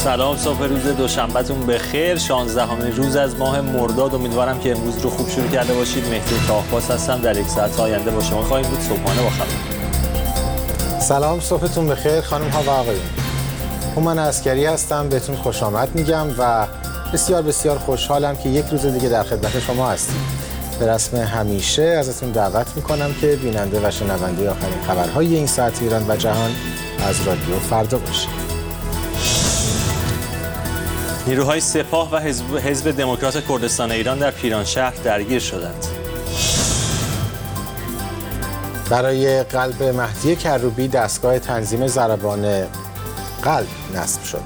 سلام، صبح روز دوشنبهتون بخیر. 16مین روز از ماه مرداد. امیدوارم که امروز رو خوب شروع کرده باشید. مهدی طاه‌باز هستم. در یک ساعت آینده با شما خواهیم بود. صبحانه با خبر. سلام، صبحتون بخیر خانم ها و آقایون. هومن عسکری هستم، بهتون خوش آمد میگم و بسیار بسیار خوشحالم که یک روز دیگه در خدمت شما هستیم. به رسم همیشه ازتون دعوت میکنم که بیننده و شنونده آخرین خبرهای این ساعت ایران و جهان از رادیو فردا باشید. نیروهای سپاه و حزب دموکرات کردستان ایران در پیرانشهر درگیر شدند. برای قلب مهدی کروبی دستگاه تنظیم ضربان قلب نصب شد.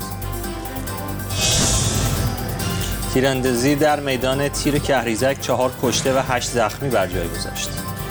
تیراندازی در میدان تیر کهریزک 4 کشته و 8 زخمی بر جای گذاشت.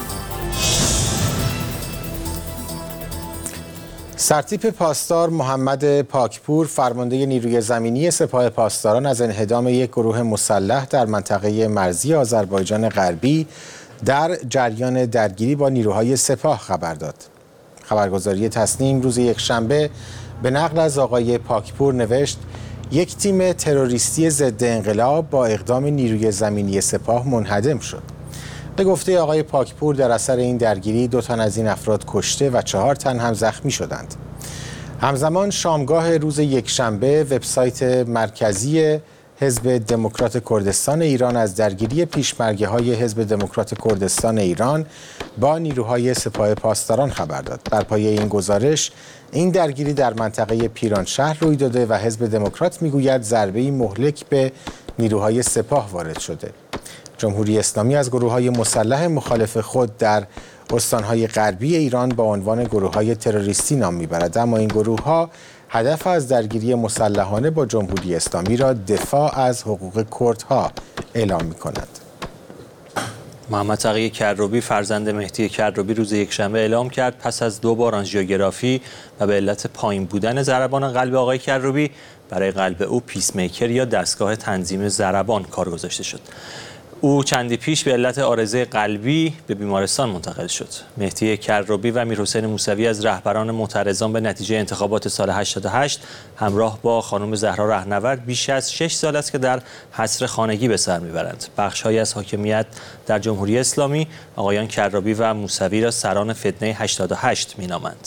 سرتیپ پاسدار محمد پاکپور فرمانده نیروی زمینی سپاه پاسداران از انهدام یک گروه مسلح در منطقه مرزی آذربایجان غربی در جریان درگیری با نیروهای سپاه خبر داد. خبرگزاری تسنیم روز یکشنبه به نقل از آقای پاکپور نوشت یک تیم تروریستی ضد انقلاب با اقدام نیروی زمینی سپاه منهدم شد. به گفته آقای پاکپور در اثر این درگیری 2 تن از این افراد کشته و 4 تن هم زخمی شدند. همزمان شامگاه روز یکشنبه وبسایت مرکزی حزب دموکرات کردستان ایران از درگیری پیشمرگه‌های حزب دموکرات کردستان ایران با نیروهای سپاه پاسداران خبر داد. بر پایه این گزارش این درگیری در منطقه پیرانشهر روی داده و حزب دموکرات میگوید ضربه‌ای مهلک به نیروهای سپاه وارد شده. جمهوری اسلامی از گروه‌های مسلح مخالف خود در استان‌های غربی ایران با عنوان گروه‌های تروریستی نام میبرد، اما این گروه‌ها هدف از درگیری مسلحانه با جمهوری اسلامی را دفاع از حقوق کردها اعلام می‌کنند. محمد تقی کروبی فرزند مهدی کروبی روز یکشنبه اعلام کرد پس از 2 بار آنژیوگرافی و به علت پایین بودن ضربان قلب آقای کروبی برای قلب او پیس میکر یا دستگاه تنظیم ضربان کار گذاشته شد. او چندی پیش به علت عارضه قلبی به بیمارستان منتقل شد. مهدی کروبی و میرحسین موسوی از رهبران معترضان به نتیجه انتخابات سال 88 همراه با خانم زهرا رهنورد بیش از 6 سال است که در حصر خانگی به سر میبرند. بخش‌هایی از حاکمیت در جمهوری اسلامی آقایان کروبی و موسوی را سران فتنه 88 مینامند.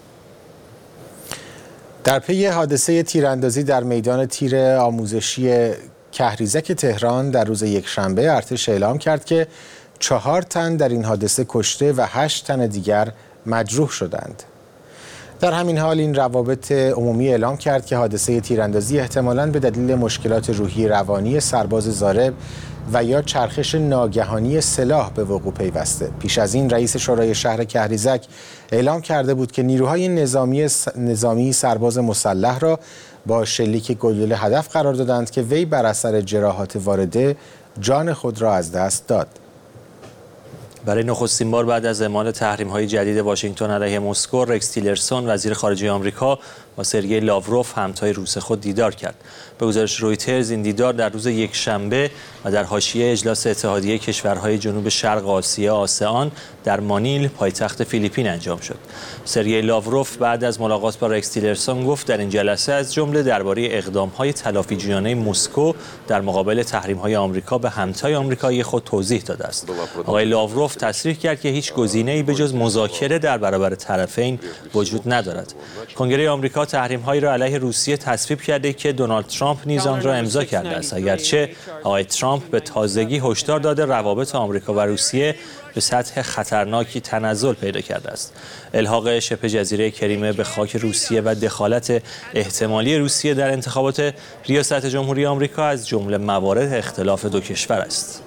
در پی حادثه تیراندازی در میدان تیر آموزشی کهریزک تهران در روز یکشنبه ارتش اعلام کرد که 4 تن در این حادثه کشته و 8 تن دیگر مجروح شدند. در همین حال این روابط عمومی اعلام کرد که حادثه تیراندازی احتمالاً به دلیل مشکلات روحی روانی سرباز ضارب و یا چرخش ناگهانی سلاح به وقوع پیوسته. پیش از این رئیس شورای شهر کهریزک اعلام کرده بود که نیروهای نظامی سرباز مسلح را با شلیک گلوله هدف قرار دادند که وی بر اثر جراحات وارده جان خود را از دست داد. برای نخستین بار بعد از اعمال تحریم‌های جدید واشنگتن علیه مسکو، رکس تیلرسون وزیر خارجه آمریکا با سرگئی لاوروف همتای روس خود دیدار کرد. به گزارش رویترز این دیدار در روز یکشنبه و در حاشیه اجلاس اتحادیه کشورهای جنوب شرق آسیا آسئان در مانیل پایتخت فیلیپین انجام شد. سرگئی لاوروف بعد از ملاقات با رکس تیلرسون گفت در این جلسه از جمله درباره اقدام‌های تلافی‌جویانه مسکو در مقابل تحریم‌های آمریکا به همتای آمریکایی خود توضیح داده است. آقای لاوروف تصریح کرد که هیچ گزینه‌ای به جز مذاکره در برابر طرفین وجود ندارد. کنگره آمریکا تحریم‌هایی را علیه روسیه تصویب کرده که دونالد ترامپ نیز آن را امضا کرده است، اگرچه آقای ترامپ به تازگی هشدار داده روابط آمریکا و روسیه به سطح خطرناکی تنزل پیدا کرده است. الحاق شبه جزیره کریمه به خاک روسیه و دخالت احتمالی روسیه در انتخابات ریاست جمهوری آمریکا از جمله موارد اختلاف 2 کشور است.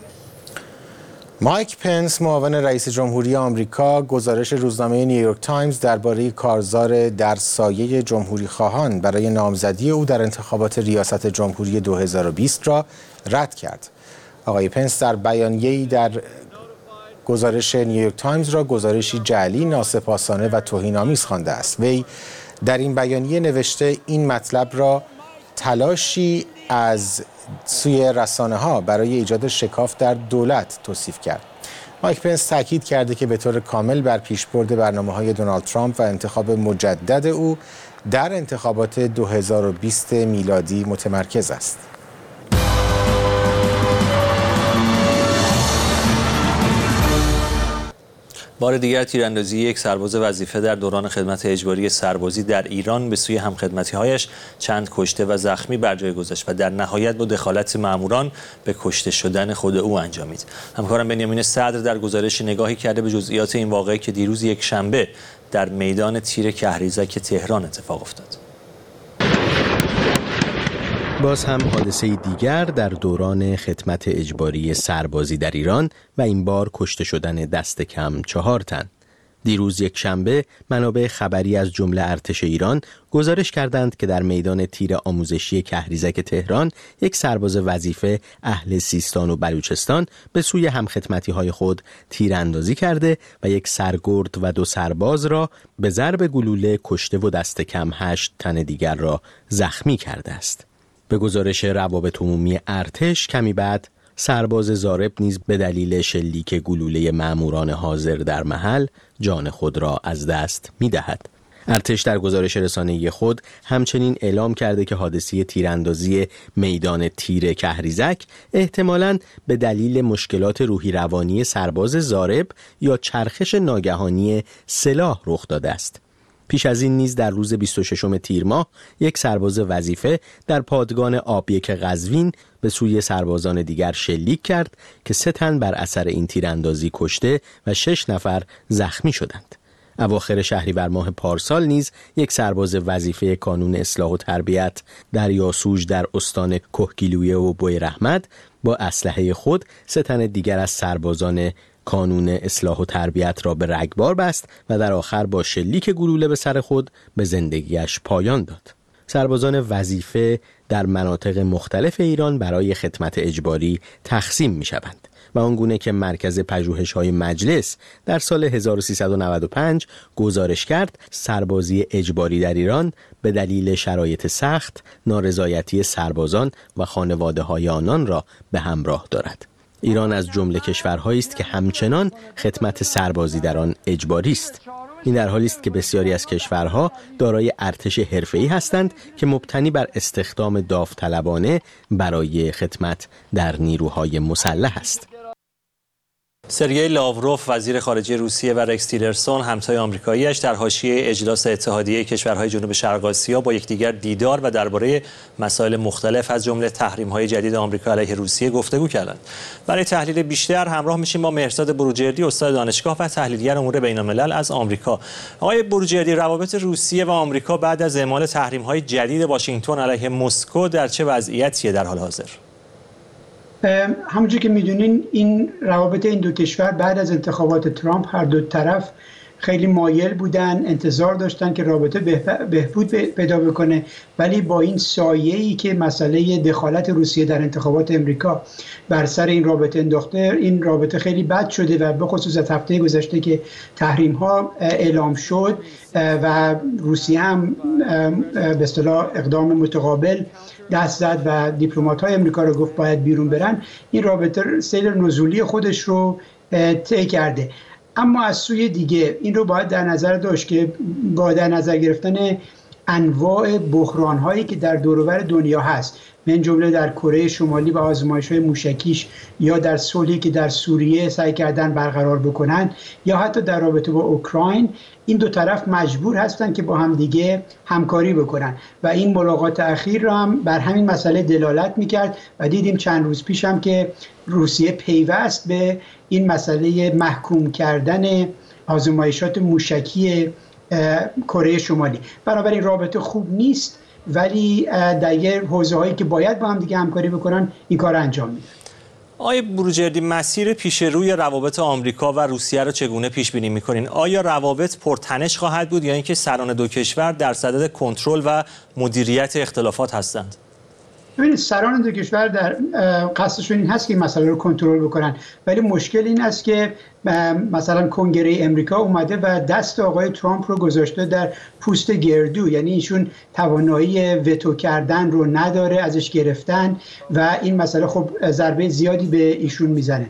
مایک پنس معاون رئیس جمهوری آمریکا گزارش روزنامه نیویورک تایمز درباره کارزار در سایه جمهوری خواهان برای نامزدی او در انتخابات ریاست جمهوری 2020 را رد کرد. آقای پنس در بیانیه‌ای در گزارش نیویورک تایمز را گزارشی جعلی، ناسپاسانه و توهین‌آمیز خوانده است. وی در این بیانیه نوشته این مطلب را تلاشی از سوی رسانه‌ها برای ایجاد شکاف در دولت توصیف کرد. مایک پنس تاکید کرده که به طور کامل بر پیشبرد برنامه‌های دونالد ترامپ و انتخاب مجدد او در انتخابات 2020 میلادی متمرکز است. بار دیگر تیراندازی یک سرباز وظیفه در دوران خدمت اجباری سربازی در ایران به سوی همخدمتی‌هایش چند کشته و زخمی بر جای گذاشت و در نهایت با دخالت ماموران به کشته شدن خود او انجامید. همکارم بنیامین صدر در گزارش نگاهی کرده به جزئیات این واقعه که دیروز یک شنبه در میدان تیر کهریزک تهران اتفاق افتاد. باز هم حادثه دیگر در دوران خدمت اجباری سربازی در ایران و این بار کشته شدن دست کم 4 تن. دیروز یک شنبه منابع خبری از جمله ارتش ایران گزارش کردند که در میدان تیر آموزشی کهریزک تهران یک سرباز وظیفه اهل سیستان و بلوچستان به سوی همخدمتی‌های خود تیراندازی کرده و یک سرگرد و 2 سرباز را به ضرب گلوله کشته و دست کم 8 تن دیگر را زخمی کرده است. به گزارش روابط عمومی ارتش کمی بعد سرباز ضارب نیز به دلیل شلیک گلوله ماموران حاضر در محل جان خود را از دست می‌دهد. ارتش در گزارش رسانه‌ای خود همچنین اعلام کرده که حادثه تیراندازی میدان تیر کهریزک احتمالاً به دلیل مشکلات روحی روانی سرباز ضارب یا چرخش ناگهانی سلاح رخ داده است. پیش از این نیز در روز 26 تیر ماه یک سرباز وظیفه در پادگان آب-1 قزوین به سوی سربازان دیگر شلیک کرد که 3 تن بر اثر این تیراندازی کشته و 6 نفر زخمی شدند. اواخر شهریور ماه پارسال نیز یک سرباز وظیفه کانون اصلاح و تربیت در یاسوج در استان کهگیلویه و بویراحمد با اسلحه خود 3 تن دیگر از سربازان کانون اصلاح و تربیت را به رگبار بست و در آخر با شلیک گلوله به سر خود به زندگیش پایان داد. سربازان وظیفه در مناطق مختلف ایران برای خدمت اجباری تقسیم می شوند و آنگونه که مرکز پژوهش‌های مجلس در سال 1395 گزارش کرد، سربازی اجباری در ایران به دلیل شرایط سخت، نارضایتی سربازان و خانواده‌های آنان را به همراه دارد. ایران از جمله کشورهایی است که همچنان خدمت سربازی در آن اجباری است. این در حالی است که بسیاری از کشورها دارای ارتش حرفه‌ای هستند که مبتنی بر استخدام داوطلبانه برای خدمت در نیروهای مسلح است. سرگئی لاوروف وزیر خارجه روسیه و رکس تیلرسون همتای آمریکایی‌اش در حاشیه اجلاس اتحادیه کشورهای جنوب شرق آسیا با یکدیگر دیدار و درباره مسائل مختلف از جمله تحریم‌های جدید آمریکا علیه روسیه گفتگو کردند. برای تحلیل بیشتر همراه میشیم با مهرزاد بروجردی، استاد دانشگاه و تحلیلگر امور بین‌الملل از آمریکا. آقای بروجردی، روابط روسیه و آمریکا بعد از اعمال تحریم‌های جدید واشنگتن علیه مسکو در چه وضعیتیه در حال حاضر؟ همونجور که میدونین این روابط این 2 کشور بعد از انتخابات ترامپ هر 2 طرف خیلی مایل بودن، انتظار داشتن که رابطه بهبود پیدا بکنه، ولی با این سایه‌ای که مسئله دخالت روسیه در انتخابات امریکا بر سر این رابطه انداخته، این رابطه خیلی بد شده و به خصوص از هفته گذشته که تحریم‌ها اعلام شد و روسیه هم به اصطلاح اقدام متقابل دست زد و دیپلمات‌های امریکا رو گفت باید بیرون برن، این رابطه سیر نزولی خودش رو طی کرده. اما از سوی دیگه این رو باید در نظر داشت که با در نظر گرفتن انواع بحران‌هایی که در دور و بر دنیا هست، من جمله در کره شمالی و آزمایش‌های موشکیش یا در صلحی که در سوریه سعی کردن برقرار بکنن یا حتی در رابطه با اوکراین، این 2 طرف مجبور هستن که با هم دیگه همکاری بکنن و این ملاقات اخیر رو هم بر همین مسئله دلالت میکرد و دیدیم چند روز پیش هم که روسیه پیوست به این مسئله محکوم کردن آزمایشات موشکی کره شمالی. بنابراین رابطه خوب نیست، ولی در یه حوزه‌هایی که باید با هم دیگه همکاری بکنن این کار انجام میدن. آقای بروجردی، مسیر پیش روی روابط آمریکا و روسیه رو چگونه پیش بینی می‌کنین؟ آیا روابط پرتنش خواهد بود یا اینکه سران 2 کشور در صدد کنترل و مدیریت اختلافات هستند؟ ببینید، سران 2 کشور در قصدشون این هست که این مسئله رو کنترل بکنن، ولی مشکل این است که مثلا کنگره امریکا اومده و دست آقای ترامپ رو گذاشته در پوست گردو، یعنی ایشون توانایی وتو کردن رو نداره، ازش گرفتن و این مسئله خب ضربه زیادی به ایشون میزنه.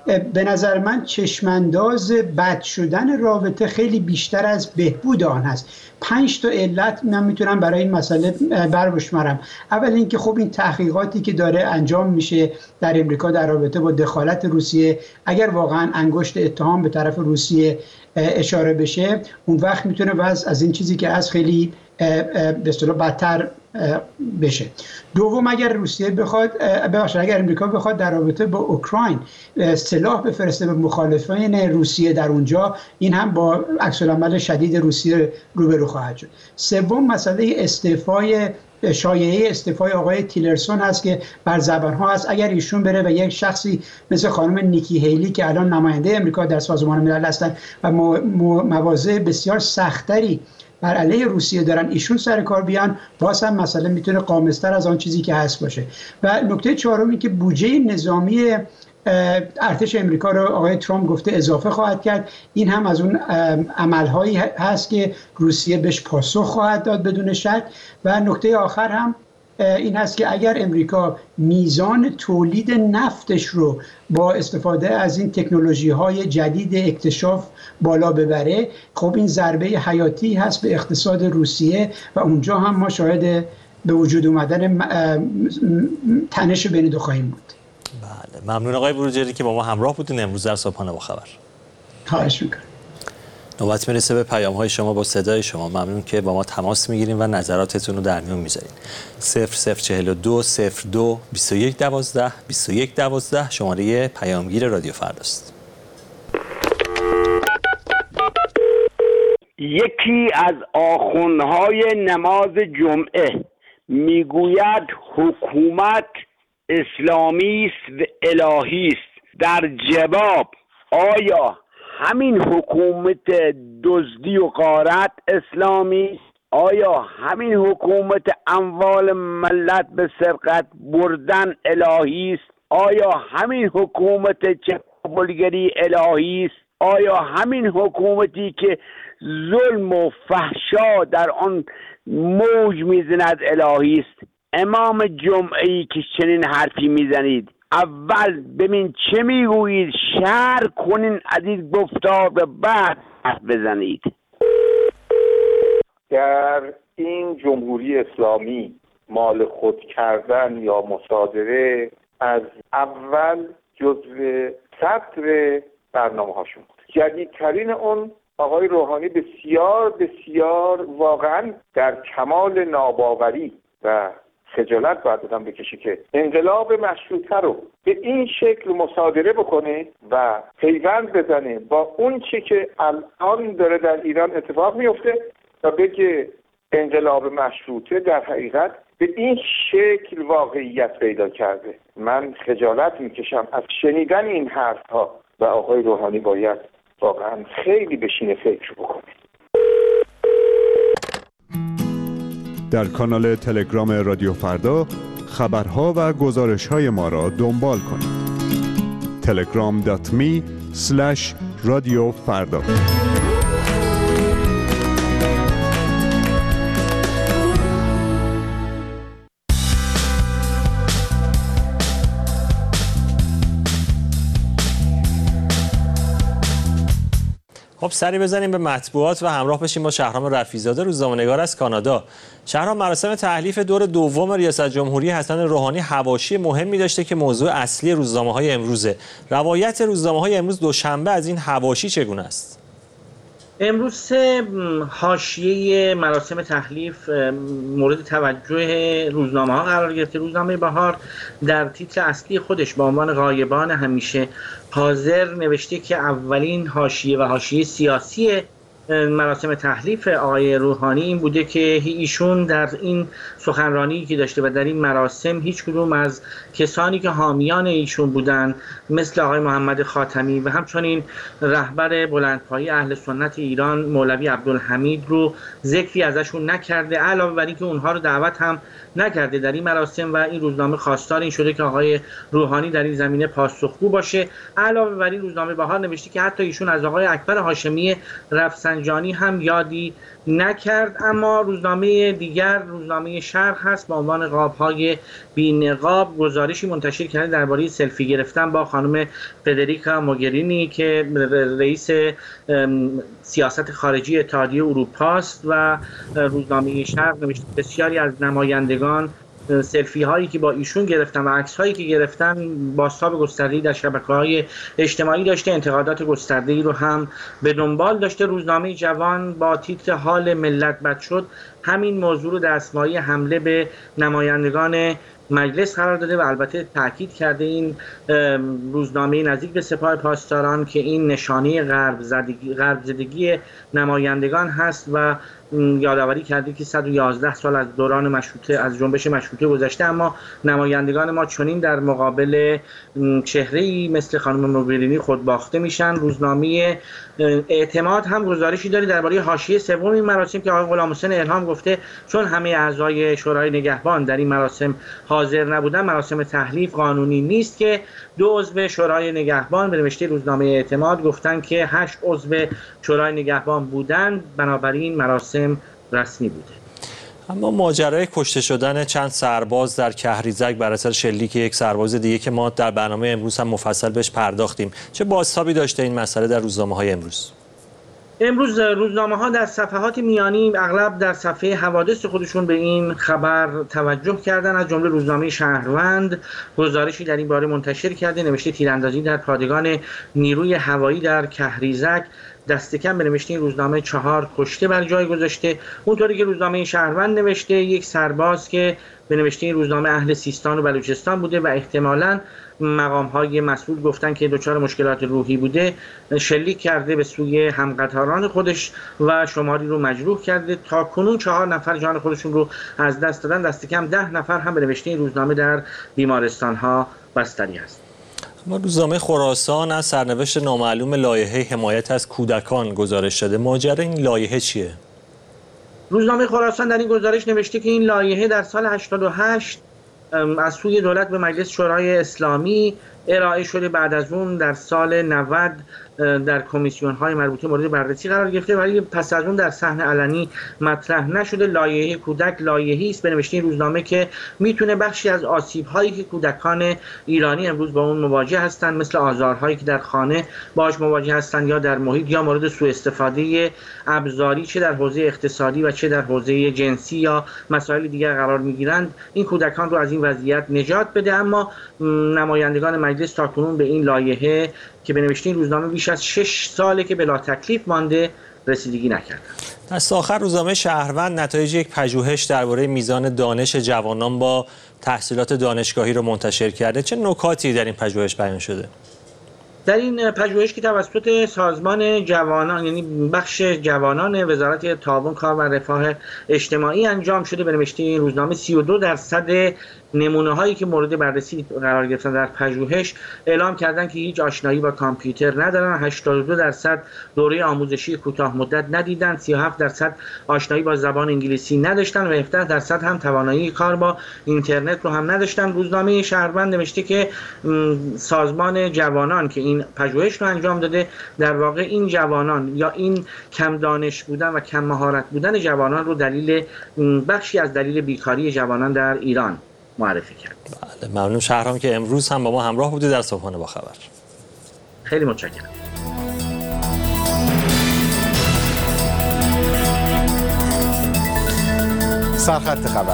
به نظر من چشمانداز بد شدن رابطه خیلی بیشتر از بهبود آن هست. 5 تا علت من میتونم برای این مسئله بربشمارم. اول اینکه خب این تحقیقاتی که داره انجام میشه در امریکا در رابطه با دخالت روسیه، اگر واقعا انگشت اتهام به طرف روسیه اشاره بشه، اون وقت میتونه وضع از این چیزی که از خیلی به اصطلاح بدتر بشه. دوم، اگر اگر امریکا بخواد در رابطه با اوکراین سلاح بفرسته به مخالفین روسیه در اونجا، این هم با عکس العمل شدید روسیه روبرو خواهد شد. سوم، مسئله شایعه استعفای آقای تیلرسون هست که بر زبان‌ها هست. اگر ایشون بره و یک شخصی مثل خانم نیکی هیلی که الان نماینده امریکا در سازمان ملل هستن و مواضع بسیار سختری بر علیه روسیه دارن، ایشون سر کار بیان، باز هم مسئله میتونه غامض‌تر از آن چیزی که هست باشه. و نکته چهارمی که بودجه نظامی ارتش امریکا رو آقای ترامپ گفته اضافه خواهد کرد. این هم از اون عملهایی هست که روسیه بهش پاسخ خواهد داد بدون شک. و نکته آخر هم این هست که اگر امریکا میزان تولید نفتش رو با استفاده از این تکنولوژی‌های جدید اکتشاف بالا ببره، خب این ضربه حیاتی هست به اقتصاد روسیه و اونجا هم ما شاهد به وجود اومدن تنش بین دو خواهیم بود. بله، ممنون آقای بروجردی که با ما همراه بودین امروز در صبحانه با خبر. خواهش می‌کنم. نوبت میرسه به پیام‌های شما با صدای شما. ممنون که با ما تماس میگیرین و نظراتتون رو در میون میذارین. 0042 02 21 12 21 12 شماره پیامگیر رادیو فرداست. یکی از آخوندهای نماز جمعه میگوید حکومت اسلامی است و الهی است. در جواب، آیا همین حکومت دزدی و غارت اسلامی است؟ آیا همین حکومت اموال ملت به سرقت بردن الهی است؟ آیا همین حکومت چپاولگری الهی است؟ آیا همین حکومتی که ظلم و فحشا در آن موج میزند الهی است؟ امام جمعه‌ای که چنین حرفی میزنید، اول ببین چه میگویید، شرح کنین از این گفتار به بعد حرف بزنید. در این جمهوری اسلامی مال خود کردن یا مصادره از اول جزو صدر برنامه هاشون بود. جدیدترین اون آقای روحانی بسیار بسیار واقعا در کمال ناباوری و خجالت باید آدم بکشه که انقلاب مشروطه رو به این شکل مصادره بکنه و پیوند بزنه با اون چی که الان داره در ایران اتفاق میفته و بگه انقلاب مشروطه در حقیقت به این شکل واقعیت پیدا کرده. من خجالت میکشم از شنیدن این حرفها و آقای روحانی باید واقعا خیلی بشینه فکر بکنه. در کانال تلگرام رادیو فردا خبرها و گزارش‌های ما را دنبال کنید. telegram.me/radiofarda. خب سری بزنیم به مطبوعات و همراه بشیم با شهرام رفیع‌زاده، روزنامه‌نگار از کانادا. شهرام، مراسم تحلیف دور دوم ریاست جمهوری حسن روحانی حواشی مهمی داشته که موضوع اصلی روزنامه‌های امروزه. روایت روزنامه‌های امروز دوشنبه از این حواشی چگونه است؟ امروز حاشیه مراسم تحلیف مورد توجه روزنامه‌ها قرار گرفته. روزنامه بهار در تیتر اصلی خودش با عنوان غایبان همیشه حاضر نوشته که اولین حاشیه و حاشیه سیاسی مراسم تحلیف آقای روحانی این بوده که ایشون در این سخنرانی که داشته و در این مراسم هیچ کدوم از کسانی که حامیان ایشون بودن مثل آقای محمد خاتمی و همچنین رهبر بلندپایه اهل سنت ایران مولوی عبدالحمید رو ذکری ازشون نکرده، علاوه بر اینکه اونها رو دعوت هم نکرده در این مراسم و این روزنامه خواستار این شده که آقای روحانی در این زمینه پاسخگو باشه. علاوه بر این روزنامه بهار نوشته که حتی ایشون از آقای اکبر هاشمی رفسنجانی رفسنجانی هم یادی نکرد. اما روزنامه دیگر، روزنامه شرق هست، با عنوان قاب‌های بی‌نقاب گزارشی منتشر کرده درباره سلفی گرفتن با خانم فدریکا موگرینی که رئیس سیاست خارجی اتحادیه اروپا است و روزنامه شرق نوشته بسیاری از نمایندگان سلفی هایی که با ایشون گرفتن و عکس هایی که گرفتن بازتاب گسترده‌ای در شبکه‌های اجتماعی داشته، انتقادات گسترده‌ای رو هم به دنبال داشته. روزنامه جوان با تیتر حال ملت بد شد همین موضوع رو دستمایه حمله به نمایندگان مجلس قرار داده و البته تاکید کرده این روزنامه نزدیک به سپاه پاسداران که این نشانه غرب زدگی نمایندگان هست و یادآوری کرده که 111 سال از دوران مشروطه، از جنبش مشروطه گذشته، اما نمایندگان ما چنین در مقابل چهره‌ای مثل خانم موگرینی خودباخته میشن. روزنامه اعتماد هم گزارشی داره درباره حاشیه سوم این مراسم که آقای غلامحسین الهام گفته چون همه اعضای شورای نگهبان در این مراسم حاضر نبودن، مراسم تحلیف قانونی نیست که 2 عضو شورای نگهبان به نوشته روزنامه اعتماد گفتن که 8 عضو شورای نگهبان بودند، بنابراین مراسم رسمی بوده. اما ماجرای کشته شدن چند سرباز در کهریزک بر اثر شلیک یک سرباز دیگه که ما در برنامه امروز هم مفصل بهش پرداختیم، چه بازتابی داشته این مسئله در روزنامه‌های امروز؟ امروز روزنامه‌ها در صفحات میانی اغلب در صفحه حوادث خودشون به این خبر توجه کردن. از جمله روزنامه شهروند گزارشی در این باره منتشر کرده، نوشته تیراندازی در پادگان نیروی هوایی در کهریزک، دست کم به نوشته این روزنامه 4 کشته بر جای گذاشته. اونطوری که روزنامه شهروند نوشته یک سرباز که به نوشته این روزنامه اهل سیستان و بلوچستان بوده و احتمالاً مقام‌های مسئول گفتن که دچار مشکلات روحی بوده، شلیک کرده به سوی همقطاران خودش و شماری رو مجروح کرده. تا کنون 4 نفر جان خودشون رو از دست دادن، دست کم 10 نفر هم به نوشته این روزنامه در بیمارستان‌ها بستری است. اما روزنامه خراسان از سرنوشت نامعلوم لایحه حمایت از کودکان گزارش شده. ماجرا این لایحه چیه؟ روزنامه خراسان در این گزارش نوشته که این لایحه در سال 88 از سوی دولت به مجلس شورای اسلامی ارائه شده، بعد از اون در سال 90 در کمیسیون‌های مربوطه مورد بررسی قرار گرفته ولی پس از اون در صحن علنی مطرح نشده. لایحه کودک لایحه‌ای است به نوشته این روزنامه که میتونه بخشی از آسیب‌هایی که کودکان ایرانی امروز با اون مواجه هستند، مثل آزارهایی که در خانه باهاش مواجه هستند یا در محیط یا مورد سوء استفاده ابزاری چه در حوزه اقتصادی و چه در حوزه جنسی یا مسائل دیگر قرار می‌گیرند، این کودکان رو از این وضعیت نجات بده. اما نمایندگان مجلس تاکنون به این لایحه که به نوشته این روزنامه بیش از 6 ساله که بلا تکلیف مانده رسیدگی نکردند. دست آخر روزنامه شهروند نتایج یک پژوهش درباره میزان دانش جوانان با تحصیلات دانشگاهی رو منتشر کرده. چه نکاتی در این پژوهش بیان شده؟ در این پژوهش که توسط سازمان جوانان یعنی بخش جوانان وزارت تعاون کار و رفاه اجتماعی انجام شده، به نوشته این روزنامه 32% نمونه هایی که مورد بررسی قرار گرفتن در پژوهش اعلام کردن که هیچ آشنایی با کامپیوتر ندارن، 82% دوره آموزشی کوتاه مدت ندیدن، 37% آشنایی با زبان انگلیسی نداشتن و 17% هم توانایی کار با اینترنت رو هم نداشتن. روزنامه شهروند نوشته که سازمان جوانان که این پژوهش رو انجام داده در واقع این جوانان یا این کم دانش بودن و کم مهارت بودن جوانان رو دلیل بخشی از دلیل بیکاری جوانان در ایران معرفی کرد. بله، ممنون شهرام که امروز هم با ما همراه بودید در صبحانه با خبر. خیلی متشکرم. سرخط خبر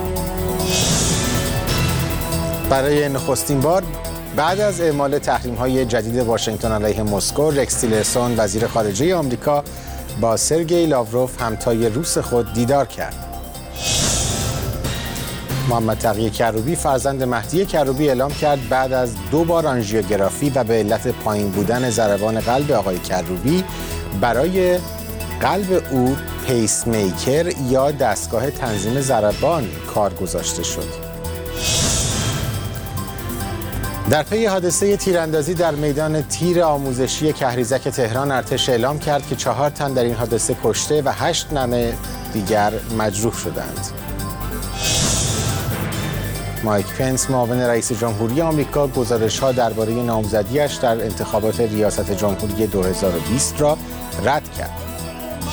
برای نخستین بار بعد از اعمال تحریم‌های جدید واشنگتن علیه مسکو، رکس تیلرسون وزیر خارجه آمریکا با سرگئی لاوروف همتای روس خود دیدار کرد. محمد تقی کروبی فرزند مهدی کروبی اعلام کرد بعد از 2 بار آنژیوگرافی و به علت پایین بودن ضربان قلب آقای کروبی برای قلب او پیس میکر یا دستگاه تنظیم ضربان کار گذاشته شد. در پی حادثه تیراندازی در میدان تیر آموزشی کهریزک تهران، ارتش اعلام کرد که 4 تن در این حادثه کشته و 8 تن دیگر مجروح شدند. مایک پنس معاون رئیس جمهوری آمریکا گزارش‌ها درباره نامزدی‌اش در انتخابات ریاست جمهوری 2020 را رد کرد.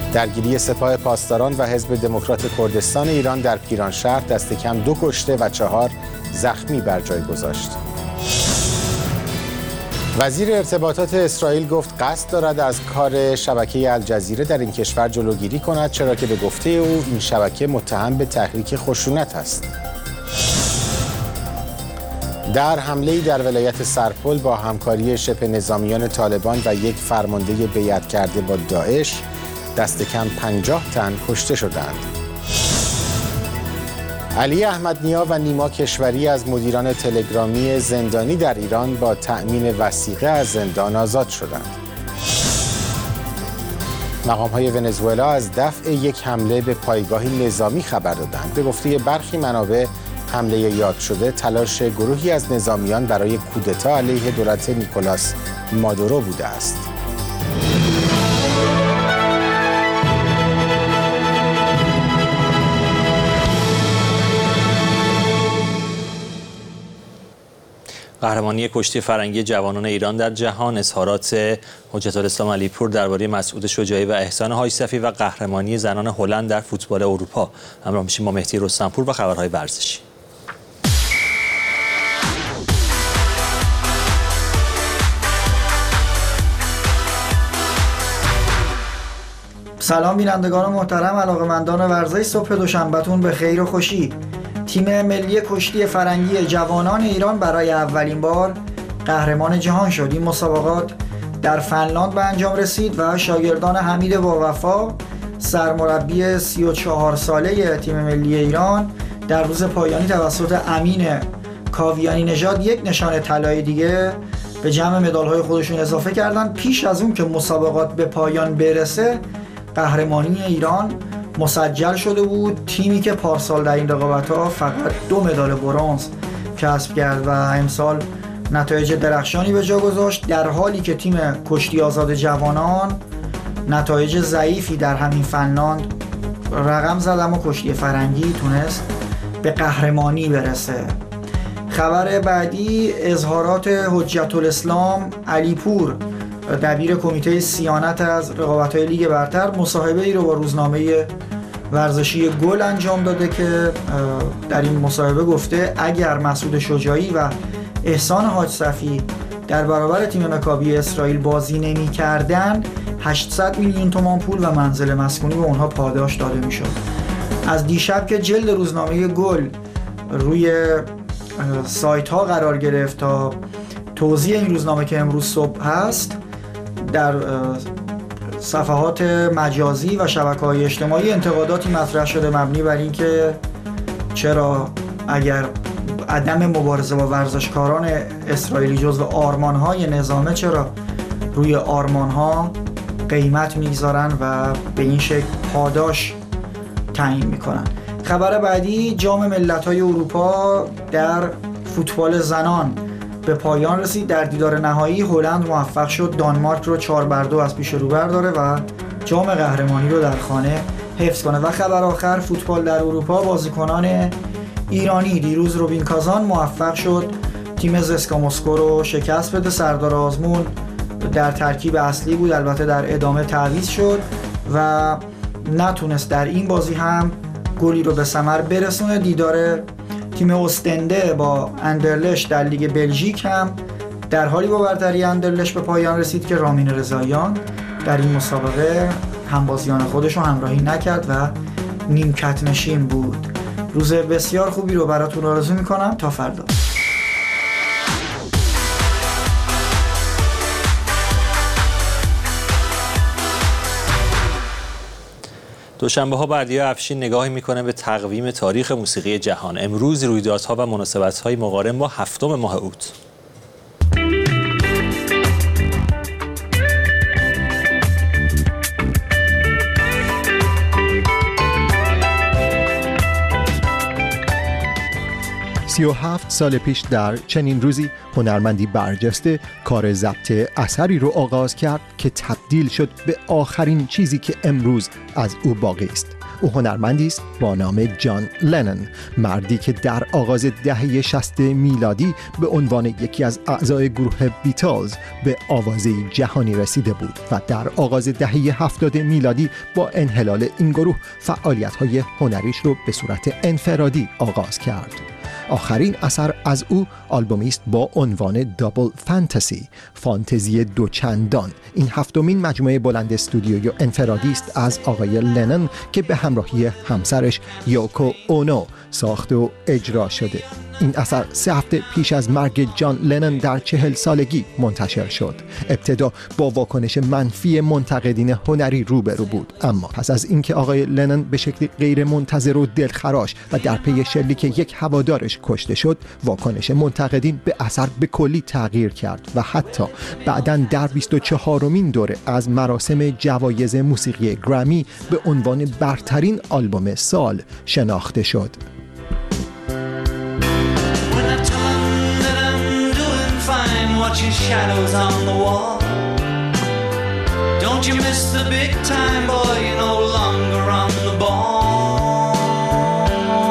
درگیری سپاه پاسداران و حزب دموکرات کردستان ایران در پیرانشهر دست کم 2 کشته و 4 زخمی بر جای گذاشت. وزیر ارتباطات اسرائیل گفت قصد دارد از کار شبکه الجزیره در این کشور جلوگیری کند، چرا که به گفته او این شبکه متهم به تحریک خشونت است. در حمله‌ای در ولایت سرپل با همکاری شبه نظامیان طالبان و یک فرمانده بیعت کرده با داعش دست کم 50 تن کشته شدند. علی احمدنیا و نیما کشوری از مدیران تلگرامی زندانی در ایران با تأمین وثیقه از زندان آزاد شدند. مقام‌های ونزوئلا از دفع یک حمله به پایگاهی نظامی خبر دادند. به گفته برخی منابع حمله یاد شده تلاش گروهی از نظامیان برای کودتا علیه دولت نیکولاس مادورو بوده است. قهرمانی کشتی فرنگی جوانان ایران در جهان، اظهارات حجت الاسلام علیپور درباره مسعود شجاعی و احسان حاج‌صفی و قهرمانی زنان هلند در فوتبال اروپا. همراه میشیم با مهدی رستمپور و خبرهای ورزشی. سلام بینندگان محترم، علاقه‌مندان ورزش، صبح دوشنبهتون به خیر و خوشی. تیم ملی کشتی فرنگی جوانان ایران برای اولین بار قهرمان جهان شد. این مسابقات در فنلاند به انجام رسید و شاگردان حمید باوفا، سرمربی 34 ساله تیم ملی ایران، در روز پایانی توسط امین کاویانی نژاد یک نشان طلای دیگه به جمع مدال‌های خودشون اضافه کردند. پیش از اون که مسابقات به پایان برسه، قهرمانی ایران مسجل شده بود. تیمی که پارسال در این رقابت‌ها فقط 2 مدال برنز کسب کرد و امسال نتایج درخشانی به جا گذاشت، در حالی که تیم کشتی آزاد جوانان نتایج ضعیفی در همین فنلاند رقم زد، اما کشتی فرنگی تونست به قهرمانی برسه. خبر بعدی اظهارات حجت الاسلام علیپور، دبیر کمیته صیانت از رقابت‌های لیگ برتر، مصاحبه ای رو با روزنامه ورزشی گل انجام داده که در این مصاحبه گفته اگر مسعود شجاعی و احسان حاج‌صفی در برابر تیم مکابی اسرائیل بازی نمی‌کردند 800 میلیون تومان پول و منزل مسکونی به اونها پاداش داده می‌شد. از دیشب که جلد روزنامه گل روی سایت ها قرار گرفت تا توضیح این روزنامه که امروز صبح هست، در صفحات مجازی و شبکه‌های اجتماعی انتقاداتی مطرح شده مبنی بر اینکه چرا اگر عدم مبارزه با ورزشکاران اسرائیلی جزو آرمان‌های نظامه، چرا روی آرمان‌ها قیمت می‌گذارن و به این شکل پاداش تعیین می‌کنن. خبر بعدی جام ملت‌های اروپا در فوتبال زنان به پایان رسید. در دیدار نهایی هلند موفق شد دانمارک رو 4-2 از پیش رو برداره و جام قهرمانی رو در خانه حفظ کنه. و خبر آخر فوتبال در اروپا، بازیکنان ایرانی دیروز روبین کازان موفق شد تیم زسکا مسکو رو شکست بده. سردار آزمون در ترکیب اصلی بود، البته در ادامه تعویض شد و نتونست در این بازی هم گلی رو به ثمر برسونه. دیدار تیم استنده با اندرلش در لیگ بلژیک هم در حالی با برتری اندرلش به پایان رسید که رامین رضاییان در این مسابقه همبازیان خودش رو همراهی نکرد و نیمکت نشین بود. روز بسیار خوبی رو براتون آرزو میکنم. تا فردا. دوشنبه ها بردیا افشین نگاهی میکنه به تقویم تاریخ موسیقی جهان. امروز رویدادها و مناسبت‌های مقارن با 7 ماه اوت. سی و 7 سال پیش در چنین روزی هنرمندی برجسته کار ضبط اثری رو آغاز کرد که تبدیل شد به آخرین چیزی که امروز از او باقی است. او هنرمندی است با نام جان لنن، مردی که در آغاز دهه 60 میلادی به عنوان یکی از اعضای گروه بیتلز به آوازه جهانی رسیده بود و در آغاز دهه 70 میلادی با انحلال این گروه فعالیت‌های هنریش رو به صورت انفرادی آغاز کرد. آخرین اثر از او آلبومی است با عنوان دابل فانتزی، فانتزی دوچندان. این هفتمین مجموعه بلند استودیویی انفرادی است از آقای لنن که به همراهی همسرش یوکو اونو ساخته و اجرا شده. این اثر 3 هفته پیش از مرگ جان لنن در 40 سالگی منتشر شد. ابتدا با واکنش منفی منتقدین هنری روبرو بود، اما پس از اینکه آقای لنن به شکلی غیر منتظر و دلخراش و در پی شلیک یک هوادارش کشته شد، واکنش منتقدین به اثر به کلی تغییر کرد و حتی بعداً در 24مین دوره از مراسم جوایز موسیقی گرمی به عنوان برترین آلبوم سال شناخته شد. Watching shadows on the wall. Don't you miss the big time, boy? You're no longer on the ball.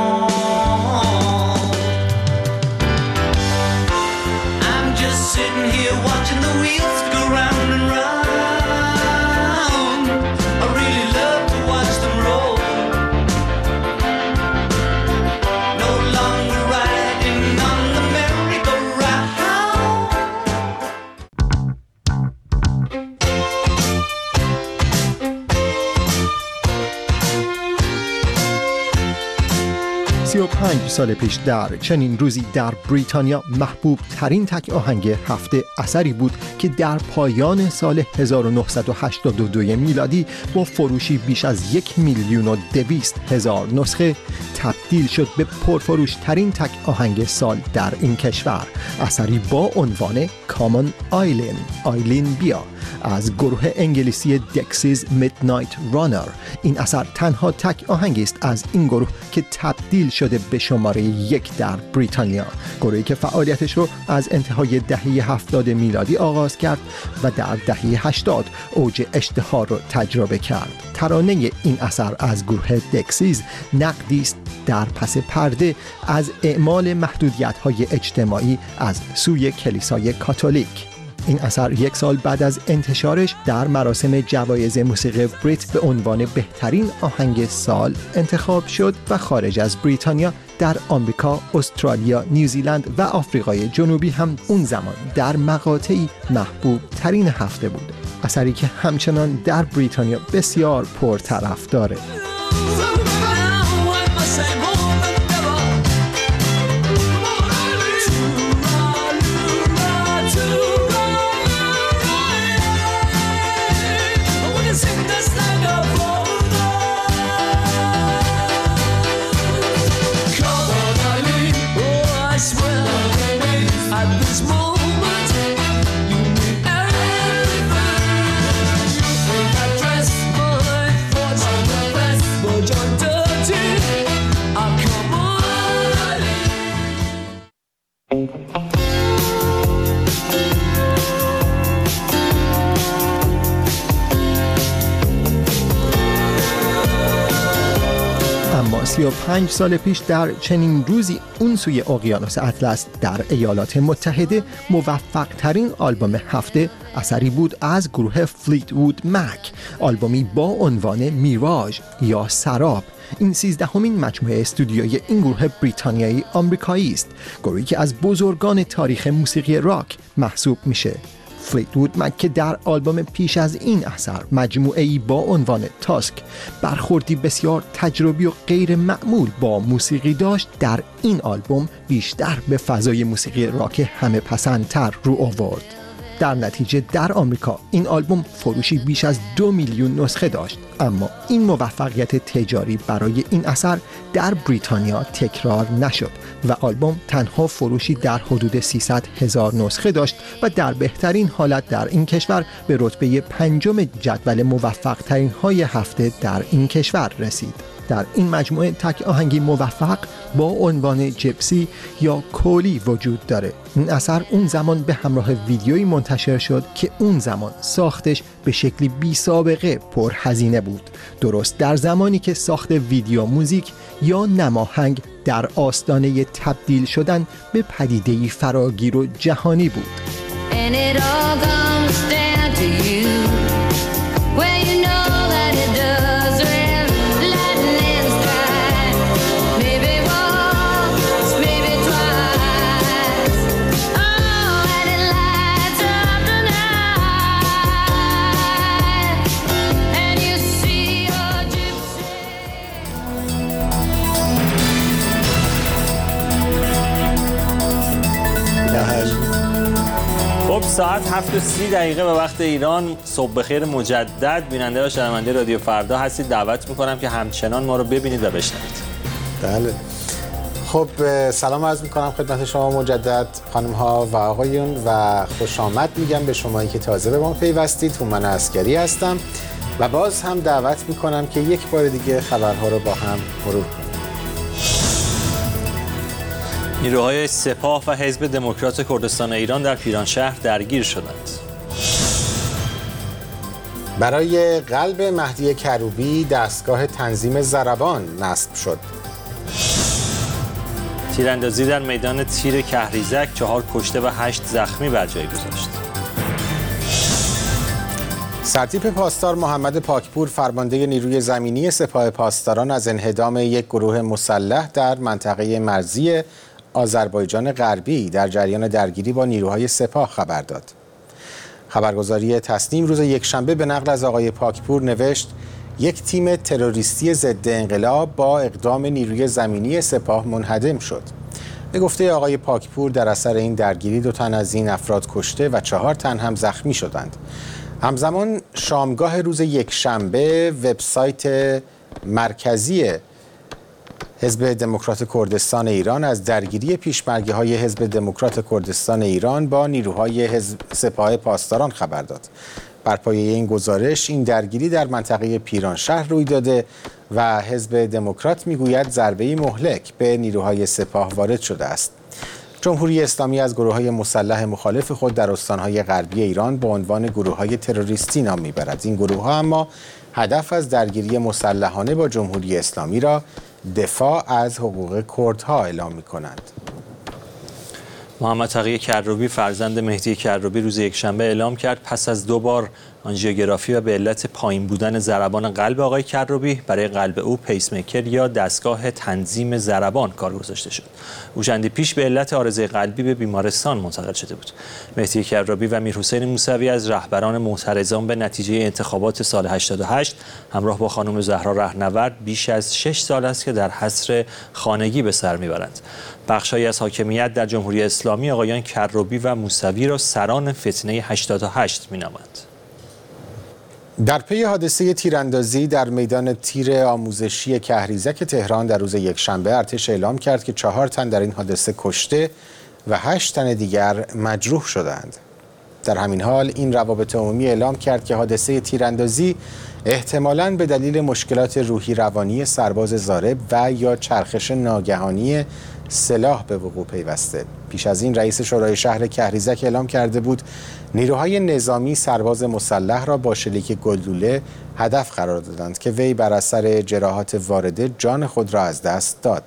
I'm just sitting here watching the wheels go round and round. I really love to watch them roll. No longer riding on the merry-go-round. و 5 سال پیش در چنین روزی در بریتانیا محبوب ترین تک آهنگ هفته اثری بود که در پایان سال 1982 میلادی با فروشی بیش از 1,200,000 نسخه تبدیل شد به پرفروش ترین تک آهنگ سال در این کشور. اثری با عنوان کامان آیلین بیا از گروه انگلیسی دکسیز میدنایت رانر. این اثر تنها تک آهنگی است از این گروه که تبدیل شده به شماره 1 در بریتانیا، گروهی که فعالیتش رو از انتهای دهه 70 میلادی آغاز کرد و در دهه 80 اوج اشتهار رو تجربه کرد. ترانه این اثر از گروه دکسیز نقدی است در پس پرده از اعمال محدودیت‌های اجتماعی از سوی کلیسای کاتولیک. این اثر 1 سال بعد از انتشارش در مراسم جوایز موسیقی بریت به عنوان بهترین آهنگ سال انتخاب شد و خارج از بریتانیا در آمریکا، استرالیا، نیوزیلند و آفریقای جنوبی هم اون زمان در مقاطعی محبوب ترین هفته بود. اثری که همچنان در بریتانیا بسیار پرطرفداره. اما 35 سال پیش در چنین روزی اون سوی اقیانوس اطلس در ایالات متحده موفق ترین آلبوم هفته اثری بود از گروه فلیتوود مک، آلبومی با عنوان میراژ یا سراب. این 13مین مجموعه استودیویی این گروه بریتانیایی آمریکایی است، گروهی که از بزرگان تاریخ موسیقی راک محسوب میشه. فلیتوود مک که در آلبوم پیش از این اثر مجموعه‌ای با عنوان تاسک برخوردی بسیار تجربی و غیر معمول با موسیقی داشت، در این آلبوم بیشتر به فضای موسیقی راک همه پسندتر رو آورد. در نتیجه در آمریکا این آلبوم فروشی بیش از 2 میلیون نسخه داشت، اما این موفقیت تجاری برای این اثر در بریتانیا تکرار نشد و آلبوم تنها فروشی در حدود 300,000 نسخه داشت و در بهترین حالت در این کشور به رتبه 5 جدول موفق ترین های هفته در این کشور رسید. در این مجموعه تک آهنگی موفق با عنوان جپسی یا کولی وجود داره. این اثر اون زمان به همراه ویدیویی منتشر شد که اون زمان ساختش به شکلی بی سابقه پرهزینه بود، درست در زمانی که ساخت ویدیو موزیک یا نماهنگ در آستانه تبدیل شدن به پدیده‌ای فراگیر و جهانی بود. ساعت 7:30 به وقت ایران. صبح بخیر مجدد بیننده و شنونده رادیو فردا هستید. دعوت میکنم که همچنان ما رو ببینید و بشنوید. بله. خب سلام عرض میکنم خدمت شما مجدد خانم ها و آقایون و خوش آمد میگم به شمایی که تازه به ما پیوستید. هومن عسکری هستم و باز هم دعوت میکنم که یک بار دیگه خبرها رو با هم مرور کنیم. نیروهای سپاه و حزب دموکرات کردستان ایران در پیرانشهر درگیر شدند. برای قلب مهدی کروبی دستگاه تنظیم ضربان نصب شد. تیراندازی در میدان تیر کهریزک 4 کشته و 8 زخمی بر جای گذاشت. سرتیپ پاسدار محمد پاکپور فرمانده نیروی زمینی سپاه پاسداران از انهدام یک گروه مسلح در منطقه مرزی آذربایجان غربی در جریان درگیری با نیروهای سپاه خبر داد. خبرگزاری تصنیم روز یکشنبه به نقل از آقای پاکپور نوشت یک تیم تروریستی ضد انقلاب با اقدام نیروی زمینی سپاه منهدم شد. به گفته آقای پاکپور در اثر این درگیری 2 تن از این افراد کشته و 4 تن هم زخمی شدند. همزمان شامگاه روز یکشنبه وبسایت مرکزی حزب دموکرات کردستان ایران از درگیری پیشمرگی‌های حزب دموکرات کردستان ایران با نیروهای سپاه پاسداران خبر داد. بر پایه این گزارش این درگیری در منطقه پیرانشهر روی داده و حزب دموکرات میگوید ضربه‌ای مهلک به نیروهای سپاه وارد شده است. جمهوری اسلامی از گروه‌های مسلح مخالف خود در استان‌های غربی ایران با عنوان گروه‌های تروریستی نام می‌برد. این گروه‌ها اما هدف از درگیری مسلحانه با جمهوری اسلامی را دفاع از حقوق کردها اعلام می‌کنند. محمد تقی کروبی فرزند مهدی کروبی روز یکشنبه اعلام کرد پس از 2 بار آنژیوگرافی و به علت پایین بودن ضربان قلب آقای کروبی برای قلب او پیسمیکر یا دستگاه تنظیم ضربان کار گذاشته شد. او چندی پیش به علت عارضه قلبی به بیمارستان منتقل شده بود. مهدی کروبی و میرحسین موسوی از رهبران معترضان به نتیجه انتخابات سال 88 همراه با خانم زهرا رهنورد بیش از 6 سال است که در حصر خانگی به سر میبرند. بخش‌هایی از حاکمیت در جمهوری اسلامی آقایان کروبی و موسوی را سران فتنه 88 می‌نامند. در پی حادثه تیراندازی در میدان تیر آموزشی کهریزک تهران در روز یکشنبه ارتش اعلام کرد که 4 تن در این حادثه کشته و 8 تن دیگر مجروح شدند. در همین حال این روابط عمومی اعلام کرد که حادثه تیراندازی احتمالاً به دلیل مشکلات روحی روانی سرباز ضارب و یا چرخش ناگهانی سلاح به وقوع پیوسته. پیش از این رئیس شورای شهر کهریزک اعلام کرده بود نیروهای نظامی سرباز مسلح را با شلیک گلوله هدف قرار دادند که وی بر اثر جراحات وارده جان خود را از دست داد.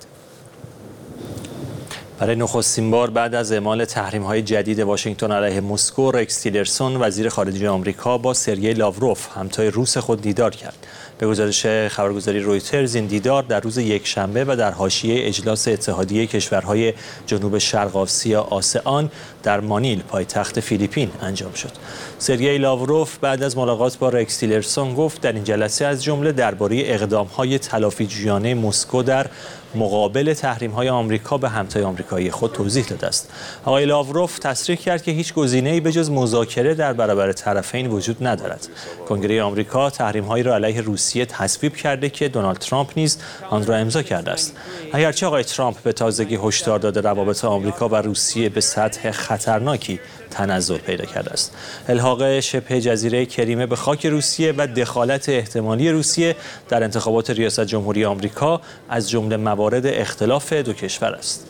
برای نخستین بار بعد از اعمال تحریم‌های جدید واشنگتن علیه مسکو، رکس تیلرسون وزیر خارجه آمریکا با سرگئی لاوروف همتای روس خود دیدار کرد. به گزارش خبرگزاری رویترز این دیدار در روز یکشنبه و در حاشیه اجلاس اتحادیه کشورهای جنوب شرق آسیا آسئان در مانیل پایتخت فیلیپین انجام شد. سرگئی لاوروف بعد از ملاقات با رکس تیلرسون گفت در این جلسه از جمله درباره اقدام‌های تلافیجویانه مسکو در مقابل تحریم‌های آمریکا به همتای آمریکا آمریکایی خود توضیح داده است. آقای لاوروف تصریح کرد که هیچ گزینه‌ای به جز مذاکره در برابر طرفین وجود ندارد. کنگره آمریکا تحریم‌هایی را علیه روسیه تصویب کرده که دونالد ترامپ نیز آن را امضا کرده است. اگرچه آقای ترامپ به تازگی هشدار داده روابط آمریکا و روسیه به سطح خطرناکی تنزل پیدا کرده است. الحاق شبه جزیره کریمه به خاک روسیه و دخالت احتمالی روسیه در انتخابات ریاست جمهوری آمریکا از جمله موارد اختلاف دو کشور است.